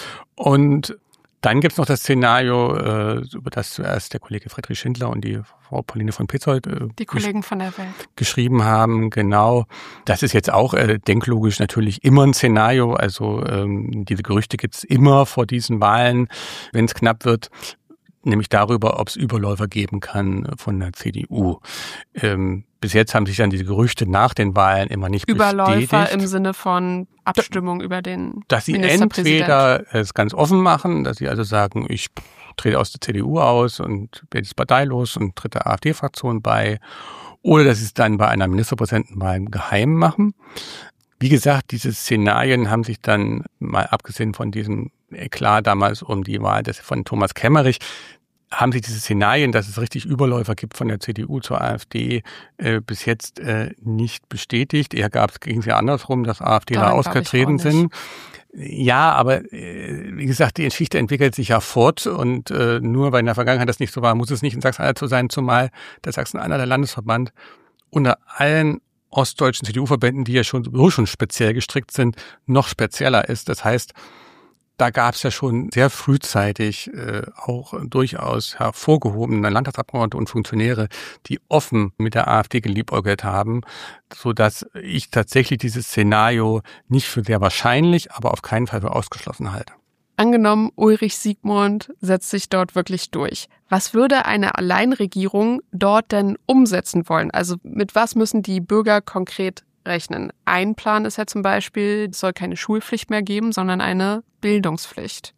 Und dann gibt's noch das Szenario, äh, über das zuerst der Kollege Friedrich Schindler und die Frau Pauline von Petzold äh, die Kollegen von der Welt geschrieben haben. Genau, das ist jetzt auch äh, denklogisch natürlich immer ein Szenario. Also ähm, diese Gerüchte gibt's immer vor diesen Wahlen, wenn es knapp wird. Nämlich darüber, ob es Überläufer geben kann von der C D U. Ähm, bis jetzt haben sich dann diese Gerüchte nach den Wahlen immer nicht Überläufer bestätigt. Überläufer im Sinne von Abstimmung da, über den Dass sie entweder es ganz offen machen, dass sie also sagen, ich trete aus der C D U aus und werde jetzt parteilos und tritt der AfD-Fraktion bei. Oder dass sie es dann bei einer Ministerpräsidentenwahl geheim machen. Wie gesagt, diese Szenarien haben sich dann, mal abgesehen von diesem Eklat damals um die Wahl des, von Thomas Kemmerich, haben sich diese Szenarien, dass es richtig Überläufer gibt von der C D U zur AfD, äh, bis jetzt äh, nicht bestätigt. Eher ging es ja andersrum, dass AfDler ausgetreten sind. Ja, aber äh, wie gesagt, die Geschichte entwickelt sich ja fort und äh, nur weil in der Vergangenheit das nicht so war, muss es nicht in Sachsen-Anhalt so sein, zumal der Sachsen-Anhalter Landesverband unter allen ostdeutschen C D U-Verbänden, die ja schon so schon speziell gestrickt sind, noch spezieller ist. Das heißt, da gab es ja schon sehr frühzeitig äh, auch durchaus hervorgehobene Landtagsabgeordnete und Funktionäre, die offen mit der AfD geliebäugelt haben, so dass ich tatsächlich dieses Szenario nicht für sehr wahrscheinlich, aber auf keinen Fall für ausgeschlossen halte. Angenommen, Ulrich Siegmund setzt sich dort wirklich durch. Was würde eine Alleinregierung dort denn umsetzen wollen? Also mit was müssen die Bürger konkret rechnen? Ein Plan ist ja zum Beispiel, es soll keine Schulpflicht mehr geben, sondern eine Bildungspflicht.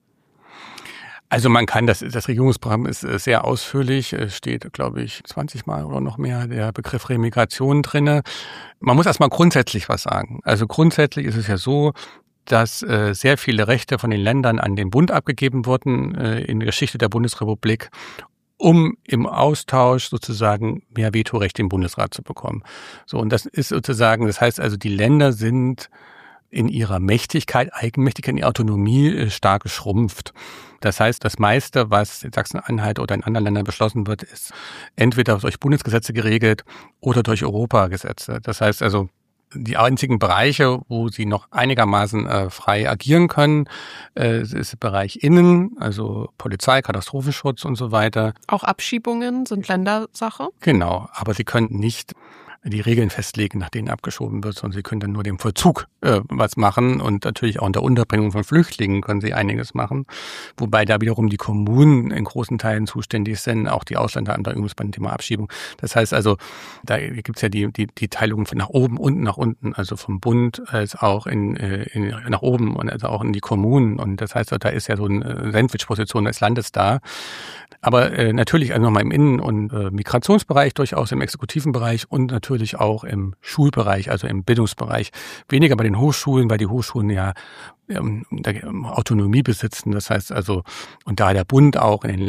Also man kann, das, das Regierungsprogramm ist sehr ausführlich, es steht, glaube ich, zwanzig Mal oder noch mehr der Begriff Remigration drinne. Man muss erstmal grundsätzlich was sagen. Also grundsätzlich ist es ja so, dass äh, sehr viele Rechte von den Ländern an den Bund abgegeben wurden äh, in der Geschichte der Bundesrepublik, um im Austausch sozusagen mehr Vetorecht im Bundesrat zu bekommen. So, und das ist sozusagen, das heißt also, die Länder sind in ihrer Mächtigkeit, Eigenmächtigkeit, in ihrer Autonomie äh, stark geschrumpft. Das heißt, das meiste, was in Sachsen-Anhalt oder in anderen Ländern beschlossen wird, ist entweder durch Bundesgesetze geregelt oder durch Europagesetze. Das heißt also, die einzigen Bereiche, wo sie noch einigermaßen äh, frei agieren können, äh, ist der Bereich Innen, also Polizei, Katastrophenschutz und so weiter. Auch Abschiebungen sind Ländersache? Genau, aber sie können nicht die Regeln festlegen, nach denen abgeschoben wird, sondern sie können dann nur dem Vollzug äh, was machen und natürlich auch in der Unterbringung von Flüchtlingen können sie einiges machen, wobei da wiederum die Kommunen in großen Teilen zuständig sind, auch die Ausländer übrigens beim Thema Abschiebung. Das heißt also, da gibt's ja die, die, die Teilung von nach oben und nach unten, also vom Bund als auch in, in, nach oben und also auch in die Kommunen und das heißt, da ist ja so eine Sandwich-Position des Landes da. Aber äh, natürlich also nochmal im Innen- und äh, Migrationsbereich, durchaus im exekutiven Bereich und natürlich auch im Schulbereich, also im Bildungsbereich. Weniger bei den Hochschulen, weil die Hochschulen ja ähm, Autonomie besitzen. Das heißt also, und da der Bund auch in den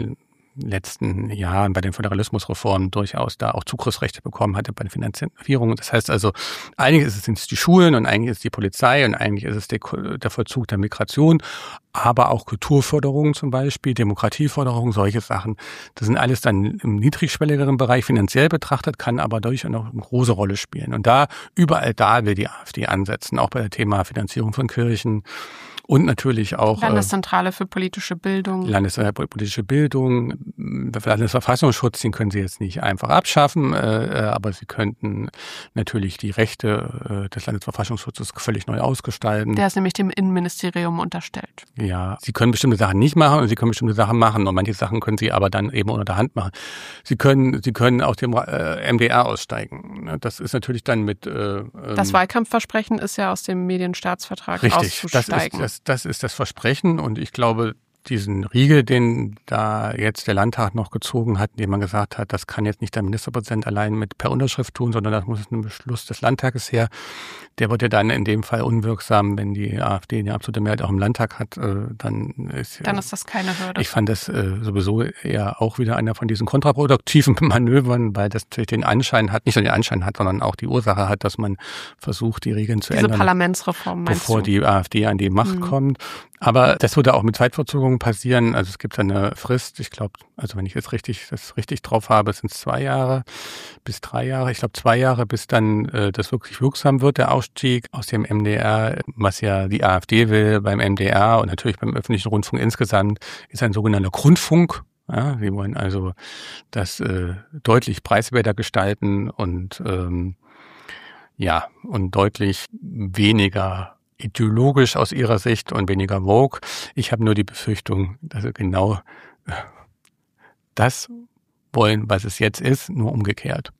letzten Jahren bei den Föderalismusreformen durchaus da auch Zugriffsrechte bekommen hatte bei der Finanzierung. Das heißt also, eigentlich ist es die Schulen und eigentlich ist es die Polizei und eigentlich ist es der, der Vollzug der Migration, aber auch Kulturförderung zum Beispiel, Demokratieförderung, solche Sachen. Das sind alles dann im niedrigschwelligeren Bereich finanziell betrachtet, kann aber dadurch auch noch eine große Rolle spielen. Und da, überall da will die AfD ansetzen, auch bei dem Thema Finanzierung von Kirchen. Und natürlich auch Landeszentrale für politische Bildung. Landeszentrale für politische Bildung, Landesverfassungsschutz, den können Sie jetzt nicht einfach abschaffen, äh, aber Sie könnten natürlich die Rechte äh, des Landesverfassungsschutzes völlig neu ausgestalten. Der ist nämlich dem Innenministerium unterstellt. Ja, Sie können bestimmte Sachen nicht machen und Sie können bestimmte Sachen machen und manche Sachen können Sie aber dann eben unter der Hand machen. Sie können, Sie können aus dem äh, M D R aussteigen. Das ist natürlich dann mit äh, Das Wahlkampfversprechen ist ja aus dem Medienstaatsvertrag richtig, auszusteigen. Das ist, das, Das ist das Versprechen und ich glaube, diesen Riegel, den da jetzt der Landtag noch gezogen hat, indem man gesagt hat, das kann jetzt nicht der Ministerpräsident allein mit per Unterschrift tun, sondern das muss ein Beschluss des Landtages her. Der wird ja dann in dem Fall unwirksam, wenn die AfD eine absolute Mehrheit auch im Landtag hat, dann ist Dann ist das keine Hürde. Ich fand das sowieso eher auch wieder einer von diesen kontraproduktiven Manövern, weil das natürlich den Anschein hat, nicht nur den Anschein hat, sondern auch die Ursache hat, dass man versucht, die Regeln zu Diese ändern. Diese Parlamentsreform meinst bevor du? die AfD an die Macht mhm. kommt. Aber das würde auch mit Zeitverzögerung passieren. Also es gibt eine Frist, ich glaube, also wenn ich jetzt richtig das richtig drauf habe, sind es zwei Jahre bis drei Jahre. Ich glaube zwei Jahre, bis dann äh, das wirklich wirksam wird, der Ausstieg aus dem M D R, was ja die AfD will beim M D R und natürlich beim öffentlichen Rundfunk insgesamt, ist ein sogenannter Grundfunk. Ja, sie wollen also das äh, deutlich preiswerter gestalten und ähm, ja und deutlich weniger ideologisch aus ihrer Sicht und weniger woke. Ich habe nur die Befürchtung, dass sie genau das wollen, was es jetzt ist, nur umgekehrt.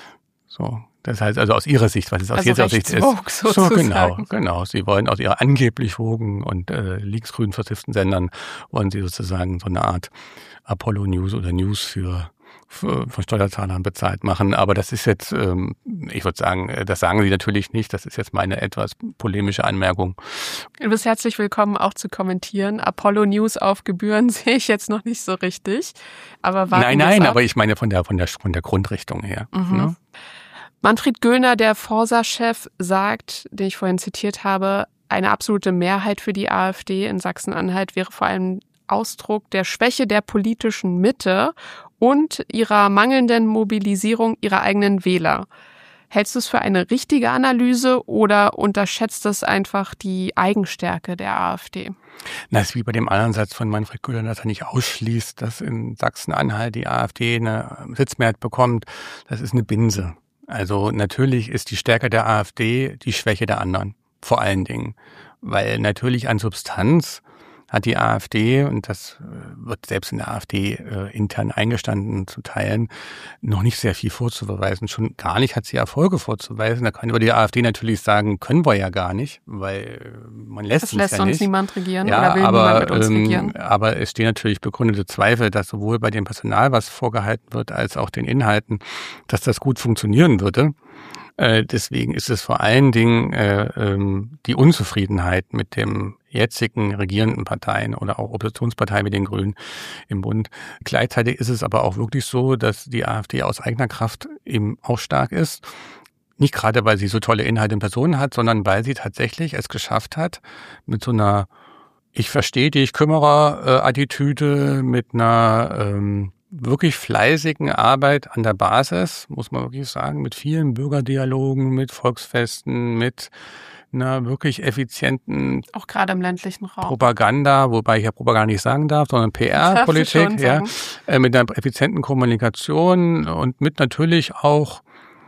So, das heißt also aus ihrer Sicht, was es aus also ihrer Sicht ist. Woke, so genau, genau. Sie wollen aus ihrer angeblich woken und äh, linksgrün versifften Sendern wollen sie sozusagen so eine Art Apollo News oder News für von Steuerzahlern bezahlt machen. Aber das ist jetzt, ähm, ich würde sagen, das sagen sie natürlich nicht. Das ist jetzt meine etwas polemische Anmerkung. Du bist herzlich willkommen, auch zu kommentieren. Apollo News auf Gebühren sehe ich jetzt noch nicht so richtig. Aber warten nein, nein, aber ich meine von der, von der, von der Grundrichtung her. Mhm. Ne? Manfred Göllner, der Forsa-Chef, sagt, den ich vorhin zitiert habe, eine absolute Mehrheit für die AfD in Sachsen-Anhalt wäre vor allem Ausdruck der Schwäche der politischen Mitte und ihrer mangelnden Mobilisierung ihrer eigenen Wähler. Hältst du es für eine richtige Analyse oder unterschätzt es einfach die Eigenstärke der AfD? Das ist wie bei dem anderen Satz von Manfred Göllner, dass er nicht ausschließt, dass in Sachsen-Anhalt die AfD eine Sitzmehrheit bekommt. Das ist eine Binse. Also natürlich ist die Stärke der AfD die Schwäche der anderen, vor allen Dingen. Weil natürlich an Substanz hat die AfD, und das wird selbst in der AfD äh, intern eingestanden zu teilen, noch nicht sehr viel vorzuweisen. Schon gar nicht hat sie Erfolge vorzuweisen. Da kann über die AfD natürlich sagen, können wir ja gar nicht, weil man lässt das uns lässt ja uns nicht. niemand regieren ja, oder will aber, niemand mit uns ähm, regieren. Aber es stehen natürlich begründete Zweifel, dass sowohl bei dem Personal, was vorgehalten wird, als auch den Inhalten, dass das gut funktionieren würde. Äh, deswegen ist es vor allen Dingen äh, ähm, die Unzufriedenheit mit dem jetzigen regierenden Parteien oder auch Oppositionsparteien wie den Grünen im Bund. Gleichzeitig ist es aber auch wirklich so, dass die AfD aus eigener Kraft eben auch stark ist. Nicht gerade, weil sie so tolle Inhalte in Personen hat, sondern weil sie tatsächlich es geschafft hat, mit so einer Ich verstehe dich, Kümmerer-Attitüde, mit einer ähm, wirklich fleißigen Arbeit an der Basis, muss man wirklich sagen, mit vielen Bürgerdialogen, mit Volksfesten, mit einer wirklich effizienten auch gerade im ländlichen Raum Propaganda, wobei ich ja Propaganda nicht sagen darf, sondern P R-Politik, ja, äh, mit einer effizienten Kommunikation und mit natürlich auch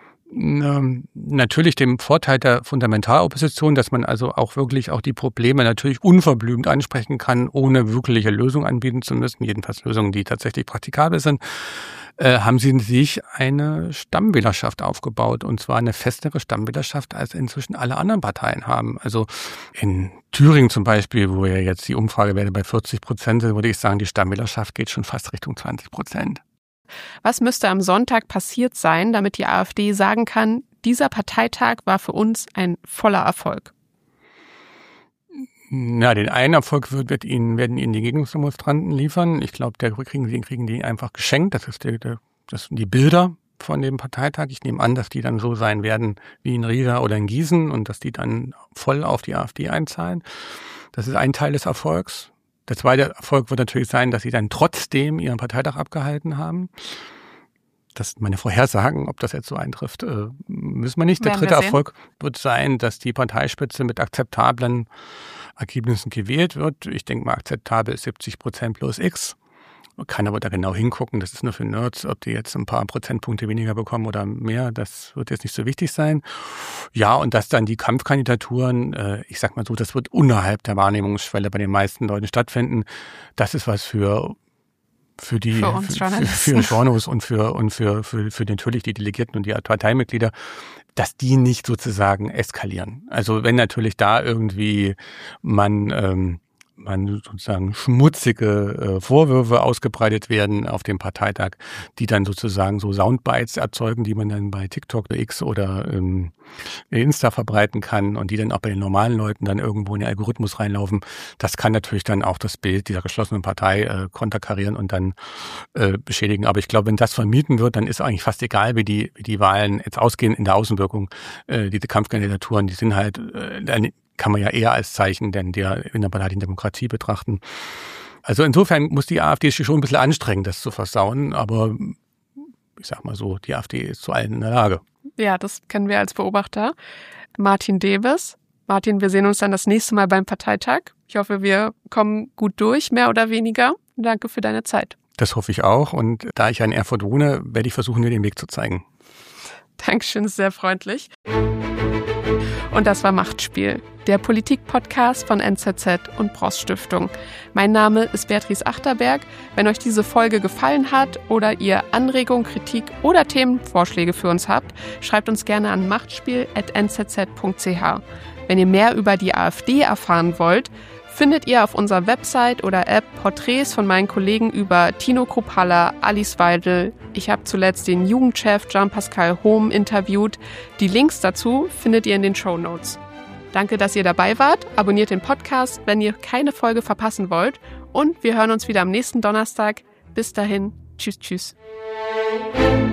ähm, natürlich dem Vorteil der Fundamentalopposition, dass man also auch wirklich auch die Probleme natürlich unverblümt ansprechen kann, ohne wirkliche Lösungen anbieten zu müssen, jedenfalls Lösungen, die tatsächlich praktikabel sind. Äh, haben sie sich eine Stammwählerschaft aufgebaut, und zwar eine festere Stammwählerschaft, als inzwischen alle anderen Parteien haben. Also in Thüringen zum Beispiel, wo ja jetzt die Umfragewerte bei vierzig Prozent sind, würde ich sagen, die Stammwählerschaft geht schon fast Richtung zwanzig Prozent. Was müsste am Sonntag passiert sein, damit die AfD sagen kann, dieser Parteitag war für uns ein voller Erfolg? Na, den einen Erfolg wird, wird ihnen, werden ihnen die Gegendemonstranten liefern. Ich glaube, der kriegen, den kriegen die einfach geschenkt. Das ist der, der, das sind die Bilder von dem Parteitag. Ich nehme an, dass die dann so sein werden wie in Riga oder in Gießen und dass die dann voll auf die AfD einzahlen. Das ist ein Teil des Erfolgs. Der zweite Erfolg wird natürlich sein, dass sie dann trotzdem ihren Parteitag abgehalten haben. Das meine Vorhersagen, ob das jetzt so eintrifft, äh, müssen wir nicht. Der dritte Erfolg wird sein, dass die Parteispitze mit akzeptablen Ergebnissen gewählt wird. Ich denke mal, akzeptabel ist siebzig Prozent plus X. Man kann aber da genau hingucken, das ist nur für Nerds, ob die jetzt ein paar Prozentpunkte weniger bekommen oder mehr, das wird jetzt nicht so wichtig sein. Ja, und dass dann die Kampfkandidaturen, äh, ich sag mal so, das wird unterhalb der Wahrnehmungsschwelle bei den meisten Leuten stattfinden. Das ist was für für die für uns für, für, für Journos und für und für, für für natürlich die Delegierten und die Parteimitglieder, dass die nicht sozusagen eskalieren. Also wenn natürlich da irgendwie man ähm, man sozusagen schmutzige äh, Vorwürfe ausgebreitet werden auf dem Parteitag, die dann sozusagen so Soundbites erzeugen, die man dann bei TikTok oder X oder ähm, Insta verbreiten kann und die dann auch bei den normalen Leuten dann irgendwo in den Algorithmus reinlaufen. Das kann natürlich dann auch das Bild dieser geschlossenen Partei äh, konterkarieren und dann äh, beschädigen. Aber ich glaube, wenn das vermieden wird, dann ist eigentlich fast egal, wie die wie die Wahlen jetzt ausgehen in der Außenwirkung. Äh, diese Kampfkandidaturen, die sind halt äh, kann man ja eher als Zeichen denn der in der Partei Demokratie betrachten. Also insofern muss die AfD sich schon ein bisschen anstrengen, das zu versauen, aber ich sag mal so, die AfD ist zu allen in der Lage. Ja, das kennen wir als Beobachter. Martin Dewes. Martin, wir sehen uns dann das nächste Mal beim Parteitag. Ich hoffe, wir kommen gut durch, mehr oder weniger. Danke für deine Zeit. Das hoffe ich auch und da ich in Erfurt wohne, werde ich versuchen, dir den Weg zu zeigen. Dankeschön, sehr freundlich. Und das war Machtspiel, der Politik-Podcast von N Z Z und Prost Stiftung. Mein Name ist Beatrice Achterberg. Wenn euch diese Folge gefallen hat oder ihr Anregungen, Kritik oder Themenvorschläge für uns habt, schreibt uns gerne an machtspiel at n z z punkt c h. Wenn ihr mehr über die AfD erfahren wollt, findet ihr auf unserer Website oder App Porträts von meinen Kollegen über Tino Kruppalla, Alice Weidel. Ich habe zuletzt den Jugendchef Jean-Pascal Hohm interviewt. Die Links dazu findet ihr in den Shownotes. Danke, dass ihr dabei wart. Abonniert den Podcast, wenn ihr keine Folge verpassen wollt. Und wir hören uns wieder am nächsten Donnerstag. Bis dahin. Tschüss, tschüss.